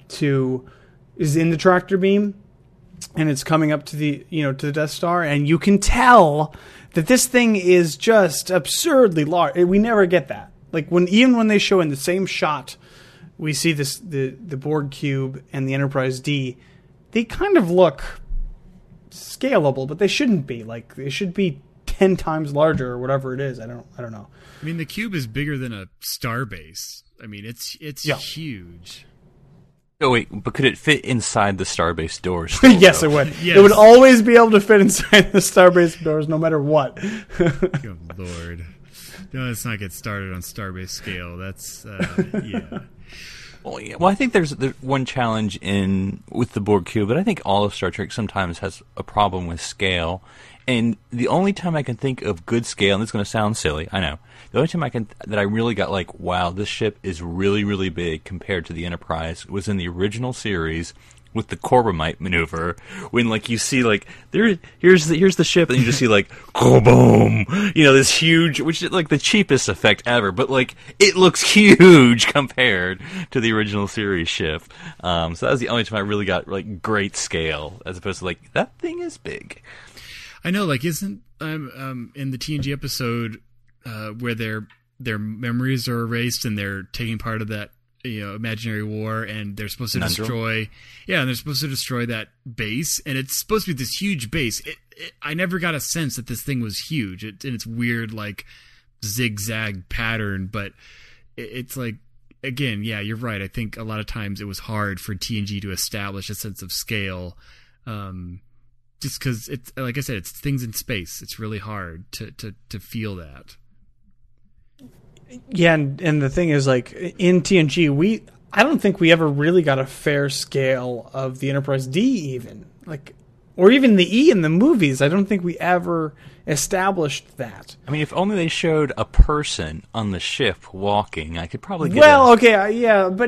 in the tractor beam, and it's coming up to the to the Death Star, and you can tell that this thing is just absurdly large. We never get that. Like even when they show in the same shot, we see the Borg cube and the Enterprise D, they kind of look scalable, but they shouldn't be. Like they should be 10 times larger or whatever it is. I don't know. I mean, the cube is bigger than a starbase. I mean, it's huge. Oh wait, but could it fit inside the Starbase doors? Yes, it would. Yes. It would always be able to fit inside the Starbase doors, no matter what. Oh, Lord. No, let's not get started on starbase scale. That's, yeah. Well, I think there's one challenge with the Borg cube, but I think all of Star Trek sometimes has a problem with scale. And the only time I can think of good scale, and this is going to sound silly, I know. The only time that I really got like, wow, this ship is really, really big compared to the Enterprise was in the original series with the Corbomite maneuver, when like you see like here's the ship, and you just see like boom, this huge, which is like the cheapest effect ever, but like it looks huge compared to the original series ship. So that was the only time I really got like great scale, as opposed to like that thing is big. I know, like, isn't in the TNG episode where their memories are erased and they're taking part of that imaginary war, and they're supposed to destroy that base, and it's supposed to be this huge base. I never got a sense that this thing was huge in its weird like zigzag pattern, but it's like, again, yeah, you're right. I think a lot of times it was hard for TNG to establish a sense of scale. Just because it's, like I said, it's things in space. It's really hard to feel that. Yeah, and the thing is, like, in TNG, I don't think we ever really got a fair scale of the Enterprise D, even. Like, or even the E in the movies. I don't think we ever established that. I mean, if only they showed a person on the ship walking, I could probably get yeah, but...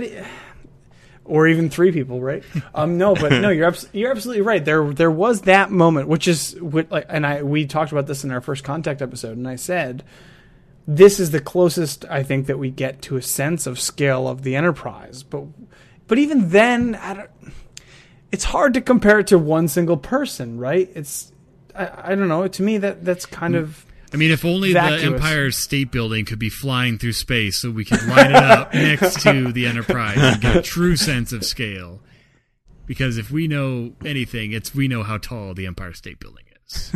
Or even 3 people, right? No, you're absolutely right. There was that moment, which is we talked about this in our First Contact episode, and I said this is the closest I think that we get to a sense of scale of the Enterprise. But even then, it's hard to compare it to one single person, right? I don't know. To me, that's kind of. I mean, if only vacuous. The Empire State Building could be flying through space so we could line it up next to the Enterprise and get a true sense of scale. Because if we know anything, we know how tall the Empire State Building is.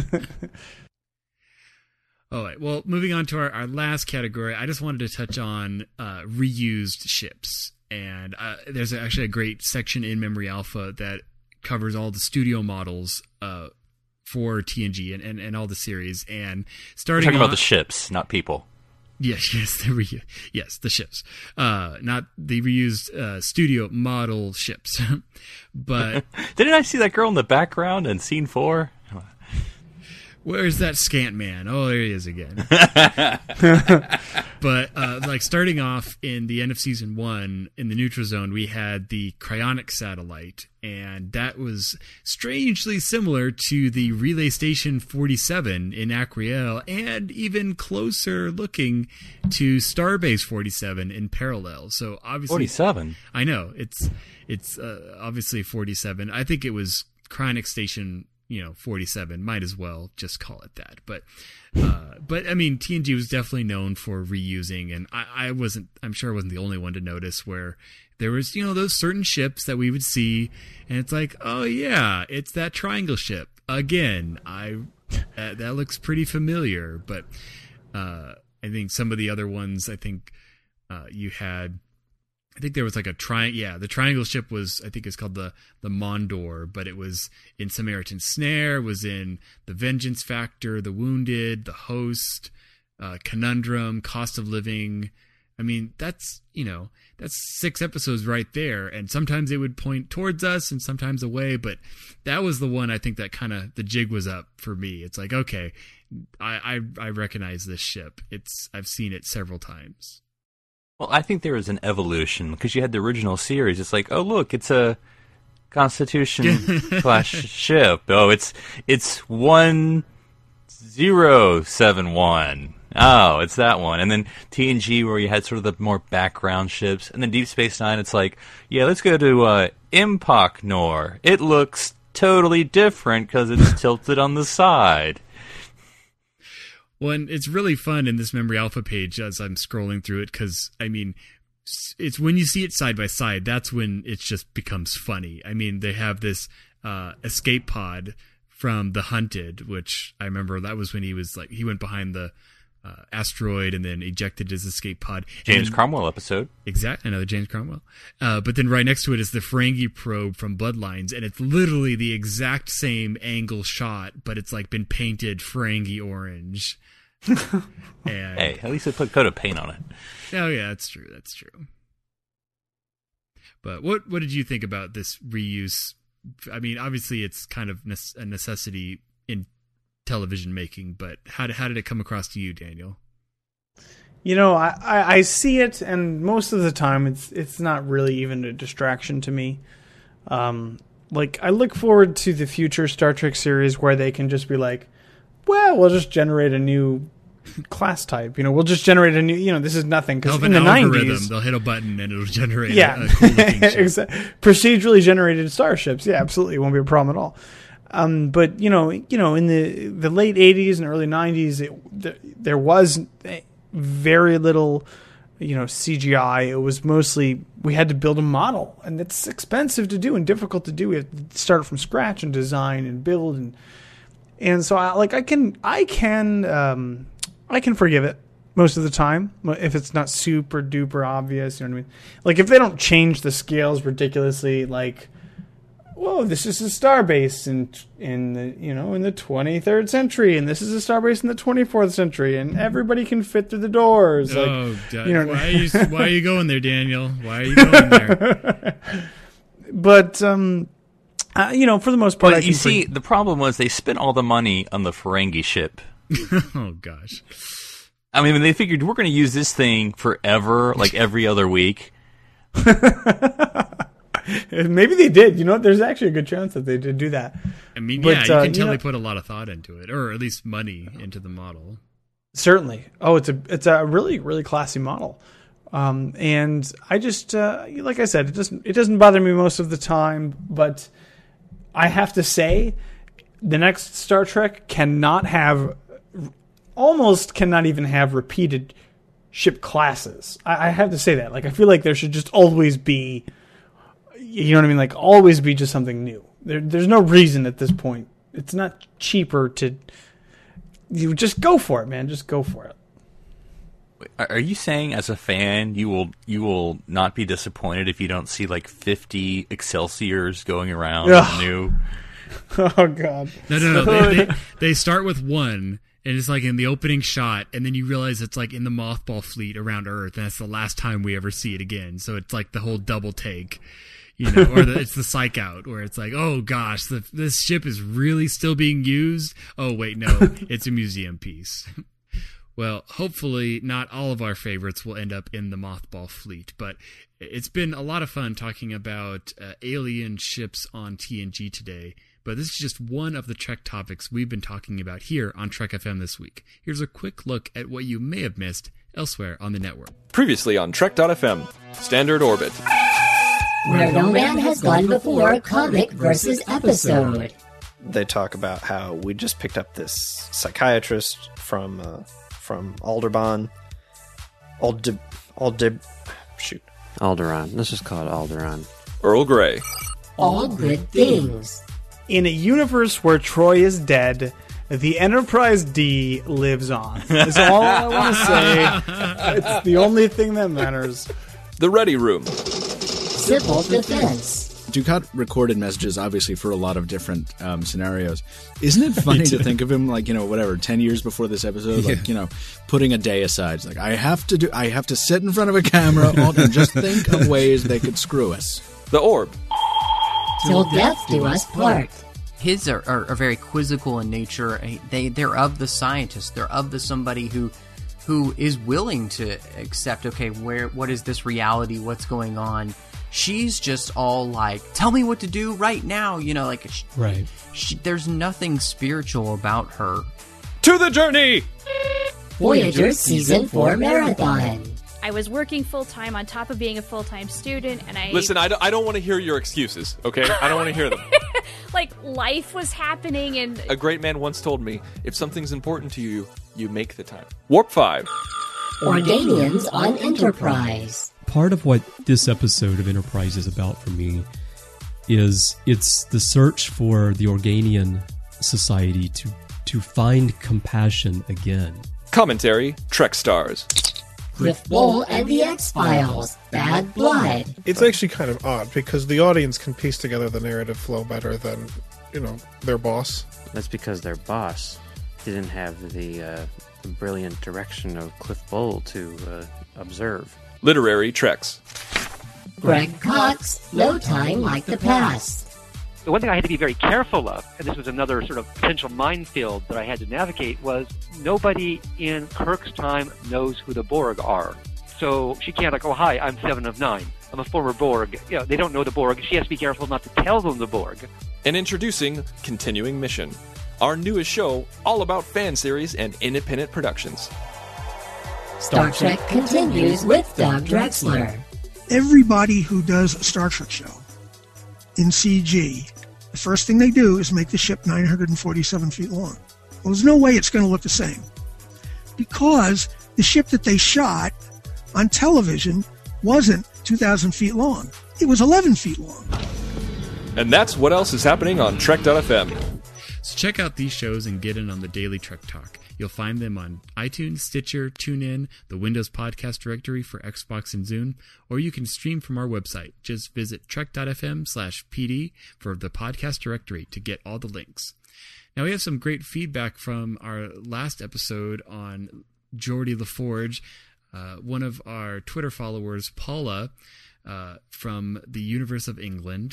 All right. Well, moving on to our last category, I just wanted to touch on reused ships. And there's actually a great section in Memory Alpha that covers all the studio models for TNG and all the series. And starting We're talking about the ships, not people. Yes, the ships. Not the reused studio model ships. But didn't I see that girl in the background in scene 4? Where's that scant man? Oh, there he is again. But like starting off in the end of season 1 in the neutral zone, we had the cryonic satellite, and that was strangely similar to the Relay Station 47 in Acriel, and even closer looking to Starbase 47 in Parallel. So obviously 47. I know it's obviously 47. I think it was Cryonic Station 47, might as well just call it that. But I mean, TNG was definitely known for reusing, and I'm sure I wasn't the only one to notice where there was, those certain ships that we would see, and it's like, oh yeah, it's that triangle ship again. That looks pretty familiar, but I think some of the other ones, you had. I think there was like a the triangle ship was, I think it's called the Mondor, but it was in Samaritan Snare, was in the Vengeance Factor, the Wounded, the Host, Conundrum, Cost of Living. I mean, that's 6 episodes right there. And sometimes it would point towards us and sometimes away, but that was the one I think that kind of the jig was up for me. It's like, okay, I recognize this ship. I've seen it several times. Well, I think there was an evolution because you had the original series. It's like, oh look, it's a Constitution class ship. Oh, it's 1071. Oh, it's that one. And then TNG, where you had sort of the more background ships, and then Deep Space Nine. It's like, yeah, let's go to Impak Nor. It looks totally different because it's tilted on the side. Well, and it's really fun in this Memory Alpha page as I'm scrolling through it because, I mean, it's when you see it side by side, that's when it just becomes funny. I mean, they have this escape pod from The Hunted, which I remember that was when he went behind the asteroid and then ejected his escape pod. James Cromwell episode. Exactly, another James Cromwell. But then right next to it is the Ferengi probe from Bloodlines, and it's literally the exact same angle shot, but it's like been painted Ferengi orange. And, hey, at least they put a coat of paint on it. Oh yeah, that's true. But what did you think about this reuse? I mean, obviously it's kind of a necessity in television making, but how did it come across to you, Daniel? I see it, and most of the time it's not really even a distraction to me. Like, I look forward to the future Star Trek series where they can just be like, well, we'll just generate a new class type. We'll just generate a new, this is nothing. Because in the 90s... They'll hit a button and it'll generate a cool-looking ship. Procedurally generated starships. Yeah, absolutely. It won't be a problem at all. But, in the late 80s and early 90s, there was very little, CGI. It was mostly, we had to build a model. And it's expensive to do and difficult to do. We have to start from scratch and design and build. And so I can forgive it most of the time if it's not super duper obvious. You know what I mean? Like, if they don't change the scales ridiculously, like, whoa, this is a starbase in the 23rd century, and this is a starbase in the 24th century, and everybody can fit through the doors. Oh, like, why are you going there, Daniel? Why are you going there? But for the most part, well, you see, the problem was they spent all the money on the Ferengi ship. Oh gosh! I mean, they figured we're going to use this thing forever, like every other week. Maybe they did. There's actually a good chance that they did do that. I mean, you can tell they put a lot of thought into it, or at least money into the model. Certainly. Oh, it's a really, really classy model. And I just, like I said, it doesn't bother me most of the time, but I have to say, the next Star Trek cannot even have repeated ship classes. I have to say that. Like, I feel like there should just always be, you know what I mean? Like, always be just something new. There's no reason at this point. It's not cheaper to... You just go for it, man. Just go for it. Are you saying, as a fan, you will not be disappointed if you don't see like 50 Excelsiors going around new? Oh God! No. They start with one, and it's like in the opening shot, and then you realize it's like in the mothball fleet around Earth, and that's the last time we ever see it again. So it's like the whole double take, you know, or it's the Psych Out, where it's like, oh gosh, this ship is really still being used. Oh wait, no, it's a museum piece. Well, hopefully not all of our favorites will end up in the mothball fleet, but it's been a lot of fun talking about alien ships on TNG today. But this is just one of the Trek topics we've been talking about here on Trek FM this week. Here's a quick look at what you may have missed elsewhere on the network. Previously on Trek.fm, Standard Orbit. Where no man has gone before, comic versus episode. They talk about how we just picked up this psychiatrist from Aldebaran. Alderaan. This is called Alderaan. Earl Grey. All good things. In a universe where Troy is dead, the Enterprise D lives on. That's all I want to say. It's the only thing that matters. The Ready Room. Civil defense. Dukat recorded messages, obviously, for a lot of different scenarios. Isn't it funny to think of him, like, 10 years before this episode, like, putting a day aside? It's like, I have to sit in front of a camera and just think of ways they could screw us. The Orb. Till death do us part. His are very quizzical in nature. They're of the scientist. They're of the somebody who is willing to accept, okay, what is this reality? What's going on? She's just all like, tell me what to do right now. Right. There's nothing spiritual about her. To the journey! Voyager Season 4 Marathon. I was working full-time on top of being a full-time student, and Listen, I don't want to hear your excuses, okay? I don't want to hear them. Like, life was happening, and... A great man once told me, if something's important to you, you make the time. Warp 5. Organians on Enterprise. Part of what this episode of Enterprise is about for me is it's the search for the Organian society to find compassion again. Commentary, Trek Stars. Cliff Bole and the X-Files, Bad Blood. It's actually kind of odd because the audience can piece together the narrative flow better than, their boss. That's because their boss didn't have the brilliant direction of Cliff Bole to observe. Literary Treks. Greg Cox, No Time Like the Past. The one thing I had to be very careful of, and this was another sort of potential minefield that I had to navigate, was nobody in Kirk's time knows who the Borg are. So she can't oh, hi, I'm 7 of 9. I'm a former Borg. They don't know the Borg. She has to be careful not to tell them the Borg. And introducing Continuing Mission, our newest show all about fan series and independent productions. Star Trek continues with Doug Drexler. Everybody who does a Star Trek show in CG, the first thing they do is make the ship 947 feet long. Well, there's no way it's going to look the same because the ship that they shot on television wasn't 2,000 feet long. It was 11 feet long. And that's what else is happening on Trek.fm. So check out these shows and get in on the daily Trek Talk. You'll find them on iTunes, Stitcher, TuneIn, the Windows Podcast Directory for Xbox and Zune, or you can stream from our website. Just visit trek.fm/PD for the podcast directory to get all the links. Now, we have some great feedback from our last episode on Geordi LaForge. One of our Twitter followers, Paula, from the Universe of England,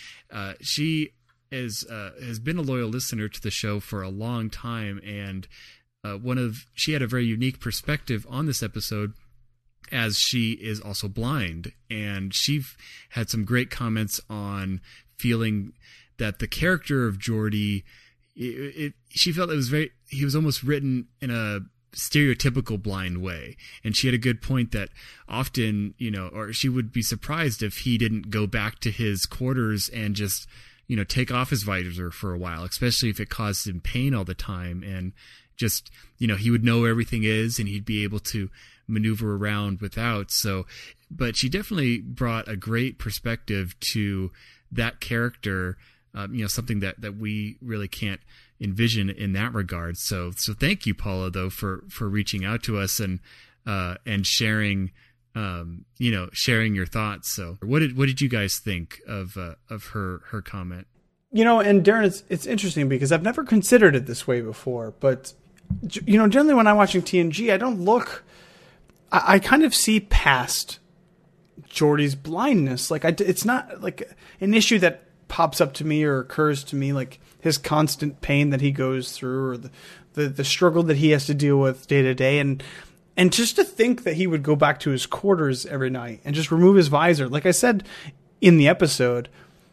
she has been a loyal listener to the show for a long time, and she had a very unique perspective on this episode, as she is also blind, and she had some great comments on feeling that the character of Geordi, she felt he was almost written in a stereotypical blind way, and she had a good point that often, or she would be surprised if he didn't go back to his quarters and just take off his visor for a while, especially if it caused him pain all the time. And just, he would know where everything is and he'd be able to maneuver around without. So, but she definitely brought a great perspective to that character, something that we really can't envision in that regard. So thank you, Paula, though, for reaching out to us and sharing, sharing your thoughts. So what did you guys think of her comment? And Darren, it's interesting because I've never considered it this way before, but generally when I'm watching TNG, I don't look, I kind of see past Geordi's blindness. Like it's not like an issue that pops up to me or occurs to me, like his constant pain that he goes through, or the struggle that he has to deal with day to day, and just to think that he would go back to his quarters every night and just remove his visor. Like I said in the episode,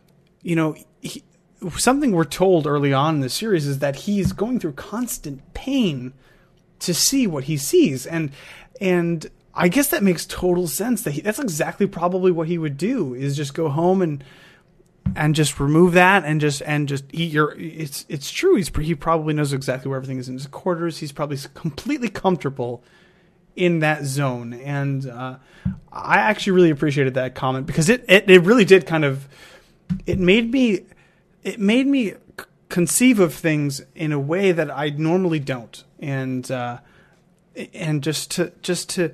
something we're told early on in the series is that he's going through constant pain to see what he sees, and I guess that makes total sense. That's exactly probably what he would do, is just go home and just remove that and just it's true. He probably knows exactly where everything is in his quarters. He's probably completely comfortable in that zone. And I actually really appreciated that comment because it really did kind of, it made me conceive of things in a way that I normally don't. And just to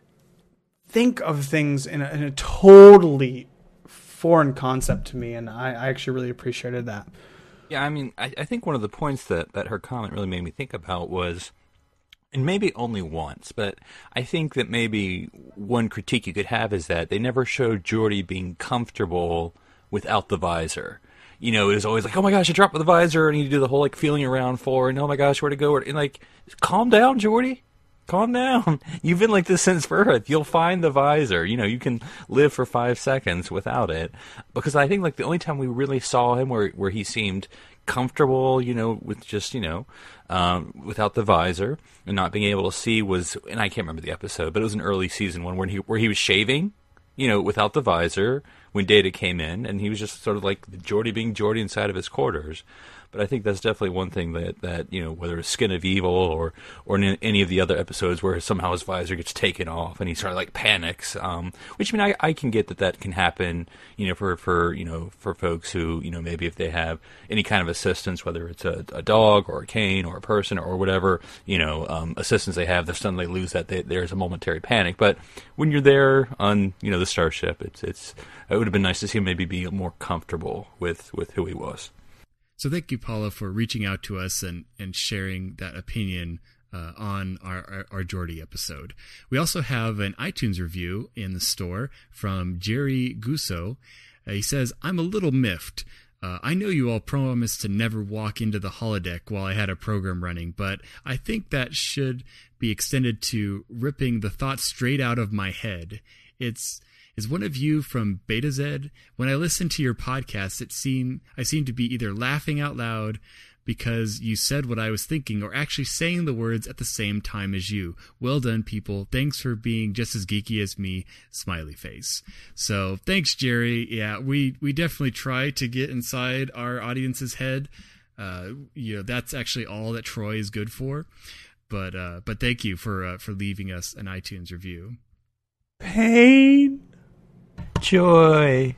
think of things in a totally foreign concept to me, and I actually really appreciated that. Yeah, I mean, I think one of the points that her comment really made me think about was, and maybe only once, but I think that maybe one critique you could have is that they never showed Geordi being comfortable without the visor. It was always like, oh my gosh, I dropped the visor, and you do the whole like feeling around for, and oh my gosh, where to go? And like, calm down, Geordi. Calm down. You've been like this since birth. You'll find the visor. You can live for 5 seconds without it. Because I think like the only time we really saw him where he seemed comfortable, with just, without the visor and not being able to see was, and I can't remember the episode, but it was an early season one where he was shaving, without the visor when Data came in, and he was just sort of like Geordi being Geordi inside of his quarters. But I think that's definitely one thing that whether it's Skin of Evil or in any of the other episodes where somehow his visor gets taken off and he sort of like panics, which I mean I can get that can happen, for folks who, maybe if they have any kind of assistance, whether it's a dog or a cane or a person or whatever, assistance they have, they suddenly lose that. There's a momentary panic. But when you're there on, the starship, it would have been nice to see him maybe be more comfortable with who he was. So thank you, Paula, for reaching out to us and sharing that opinion on our Geordi episode. We also have an iTunes review in the store from Jerry Gusso. He says, I'm a little miffed. I know you all promised to never walk into the holodeck while I had a program running, but I think that should be extended to ripping the thoughts straight out of my head. Is one of you from Beta Z? When I listen to your podcast, I seem to be either laughing out loud because you said what I was thinking or actually saying the words at the same time as you. Well done, people. Thanks for being just as geeky as me, smiley face. So thanks, Jerry. Yeah, we definitely try to get inside our audience's head. That's actually all that Troy is good for. But thank you for leaving us an iTunes review. Pain. Joy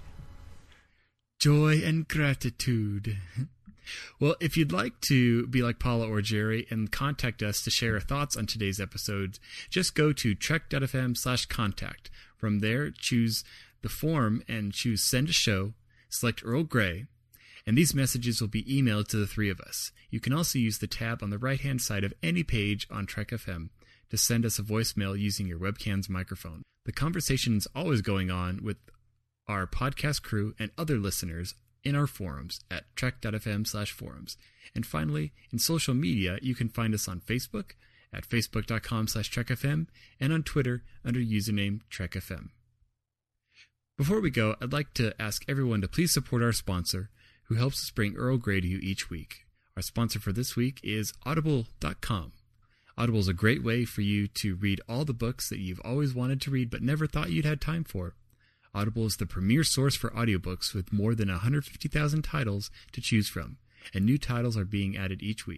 and gratitude. Well, if you'd like to be like Paula or Jerry and contact us to share your thoughts on today's episodes, just go to trek.fm/contact. From there, choose the form and choose Send a Show, select Earl Grey, and these messages will be emailed to the three of us. You can also use the tab on the right-hand side of any page on Trek FM to send us a voicemail using your webcam's microphone. The conversation is always going on with our podcast crew and other listeners in our forums at trek.fm/forums. And finally, in social media, you can find us on Facebook at facebook.com/trekfm and on Twitter under username trekfm. Before we go, I'd like to ask everyone to please support our sponsor, who helps us bring Earl Grey to you each week. Our sponsor for this week is Audible.com. Audible is a great way for you to read all the books that you've always wanted to read but never thought you'd had time for. Audible is the premier source for audiobooks with more than 150,000 titles to choose from, and new titles are being added each week.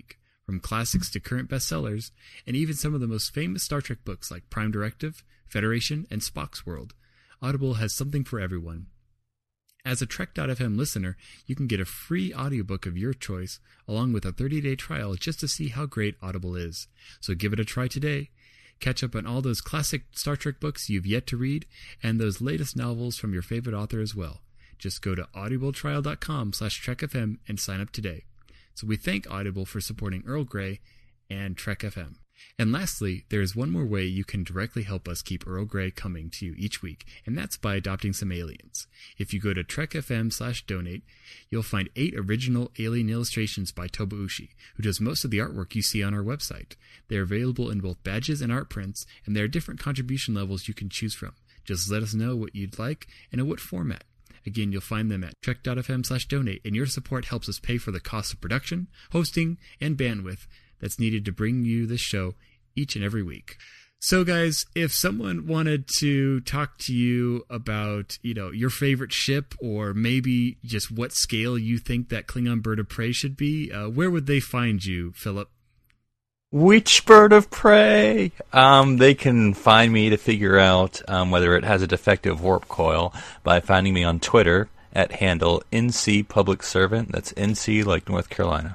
From classics to current bestsellers, and even some of the most famous Star Trek books like Prime Directive, Federation, and Spock's World, Audible has something for everyone. As a Trek.fm listener, you can get a free audiobook of your choice, along with a 30-day trial just to see how great Audible is. So give it a try today. Catch up on all those classic Star Trek books you've yet to read, and those latest novels from your favorite author as well. Just go to audibletrial.com/TrekFM and sign up today. So we thank Audible for supporting Earl Grey and Trek FM. And lastly, there is one more way you can directly help us keep Earl Grey coming to you each week, and that's by adopting some aliens. If you go to trekfm/donate, you'll find 8 original alien illustrations by Toba Ushi, who does most of the artwork you see on our website. They're available in both badges and art prints, and there are different contribution levels you can choose from. Just let us know what you'd like and in what format. Again, you'll find them at trek.fm/donate, and your support helps us pay for the cost of production, hosting, and bandwidth that's needed to bring you this show each and every week. So guys, if someone wanted to talk to you about, your favorite ship, or maybe just what scale you think that Klingon bird of prey should be, where would they find you, Philip? Which bird of prey? They can find me to figure out whether it has a defective warp coil by finding me on Twitter at handle NC Public Servant. That's NC like North Carolina.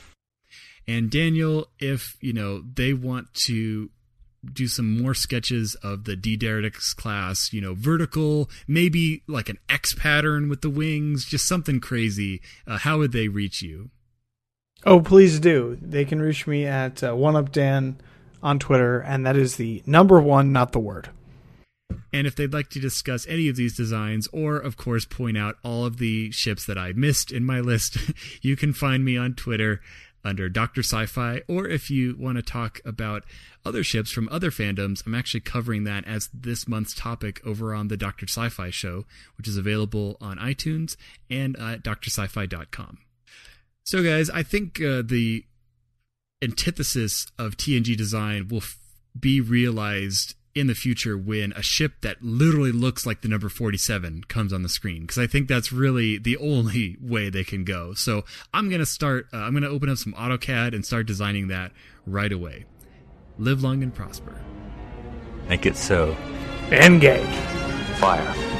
And Daniel, if they want to do some more sketches of the D-Derricks class, vertical, maybe like an X pattern with the wings, just something crazy, how would they reach you? Oh, please do. They can reach me at OneUpDan on Twitter, and that is the number 1, not the word. And if they'd like to discuss any of these designs, or, of course, point out all of the ships that I missed in my list, you can find me on Twitter under Dr. Sci-Fi, or if you want to talk about other ships from other fandoms, I'm actually covering that as this month's topic over on the Dr. Sci-Fi show, which is available on iTunes and at drsci-fi.com. So guys, I think the antithesis of TNG design will be realized in the future when a ship that literally looks like the number 47 comes on the screen, because I think that's really the only way they can go. So I'm going to open up some AutoCAD and start designing that right away. Live long and prosper. Make it so. Engage. Fire.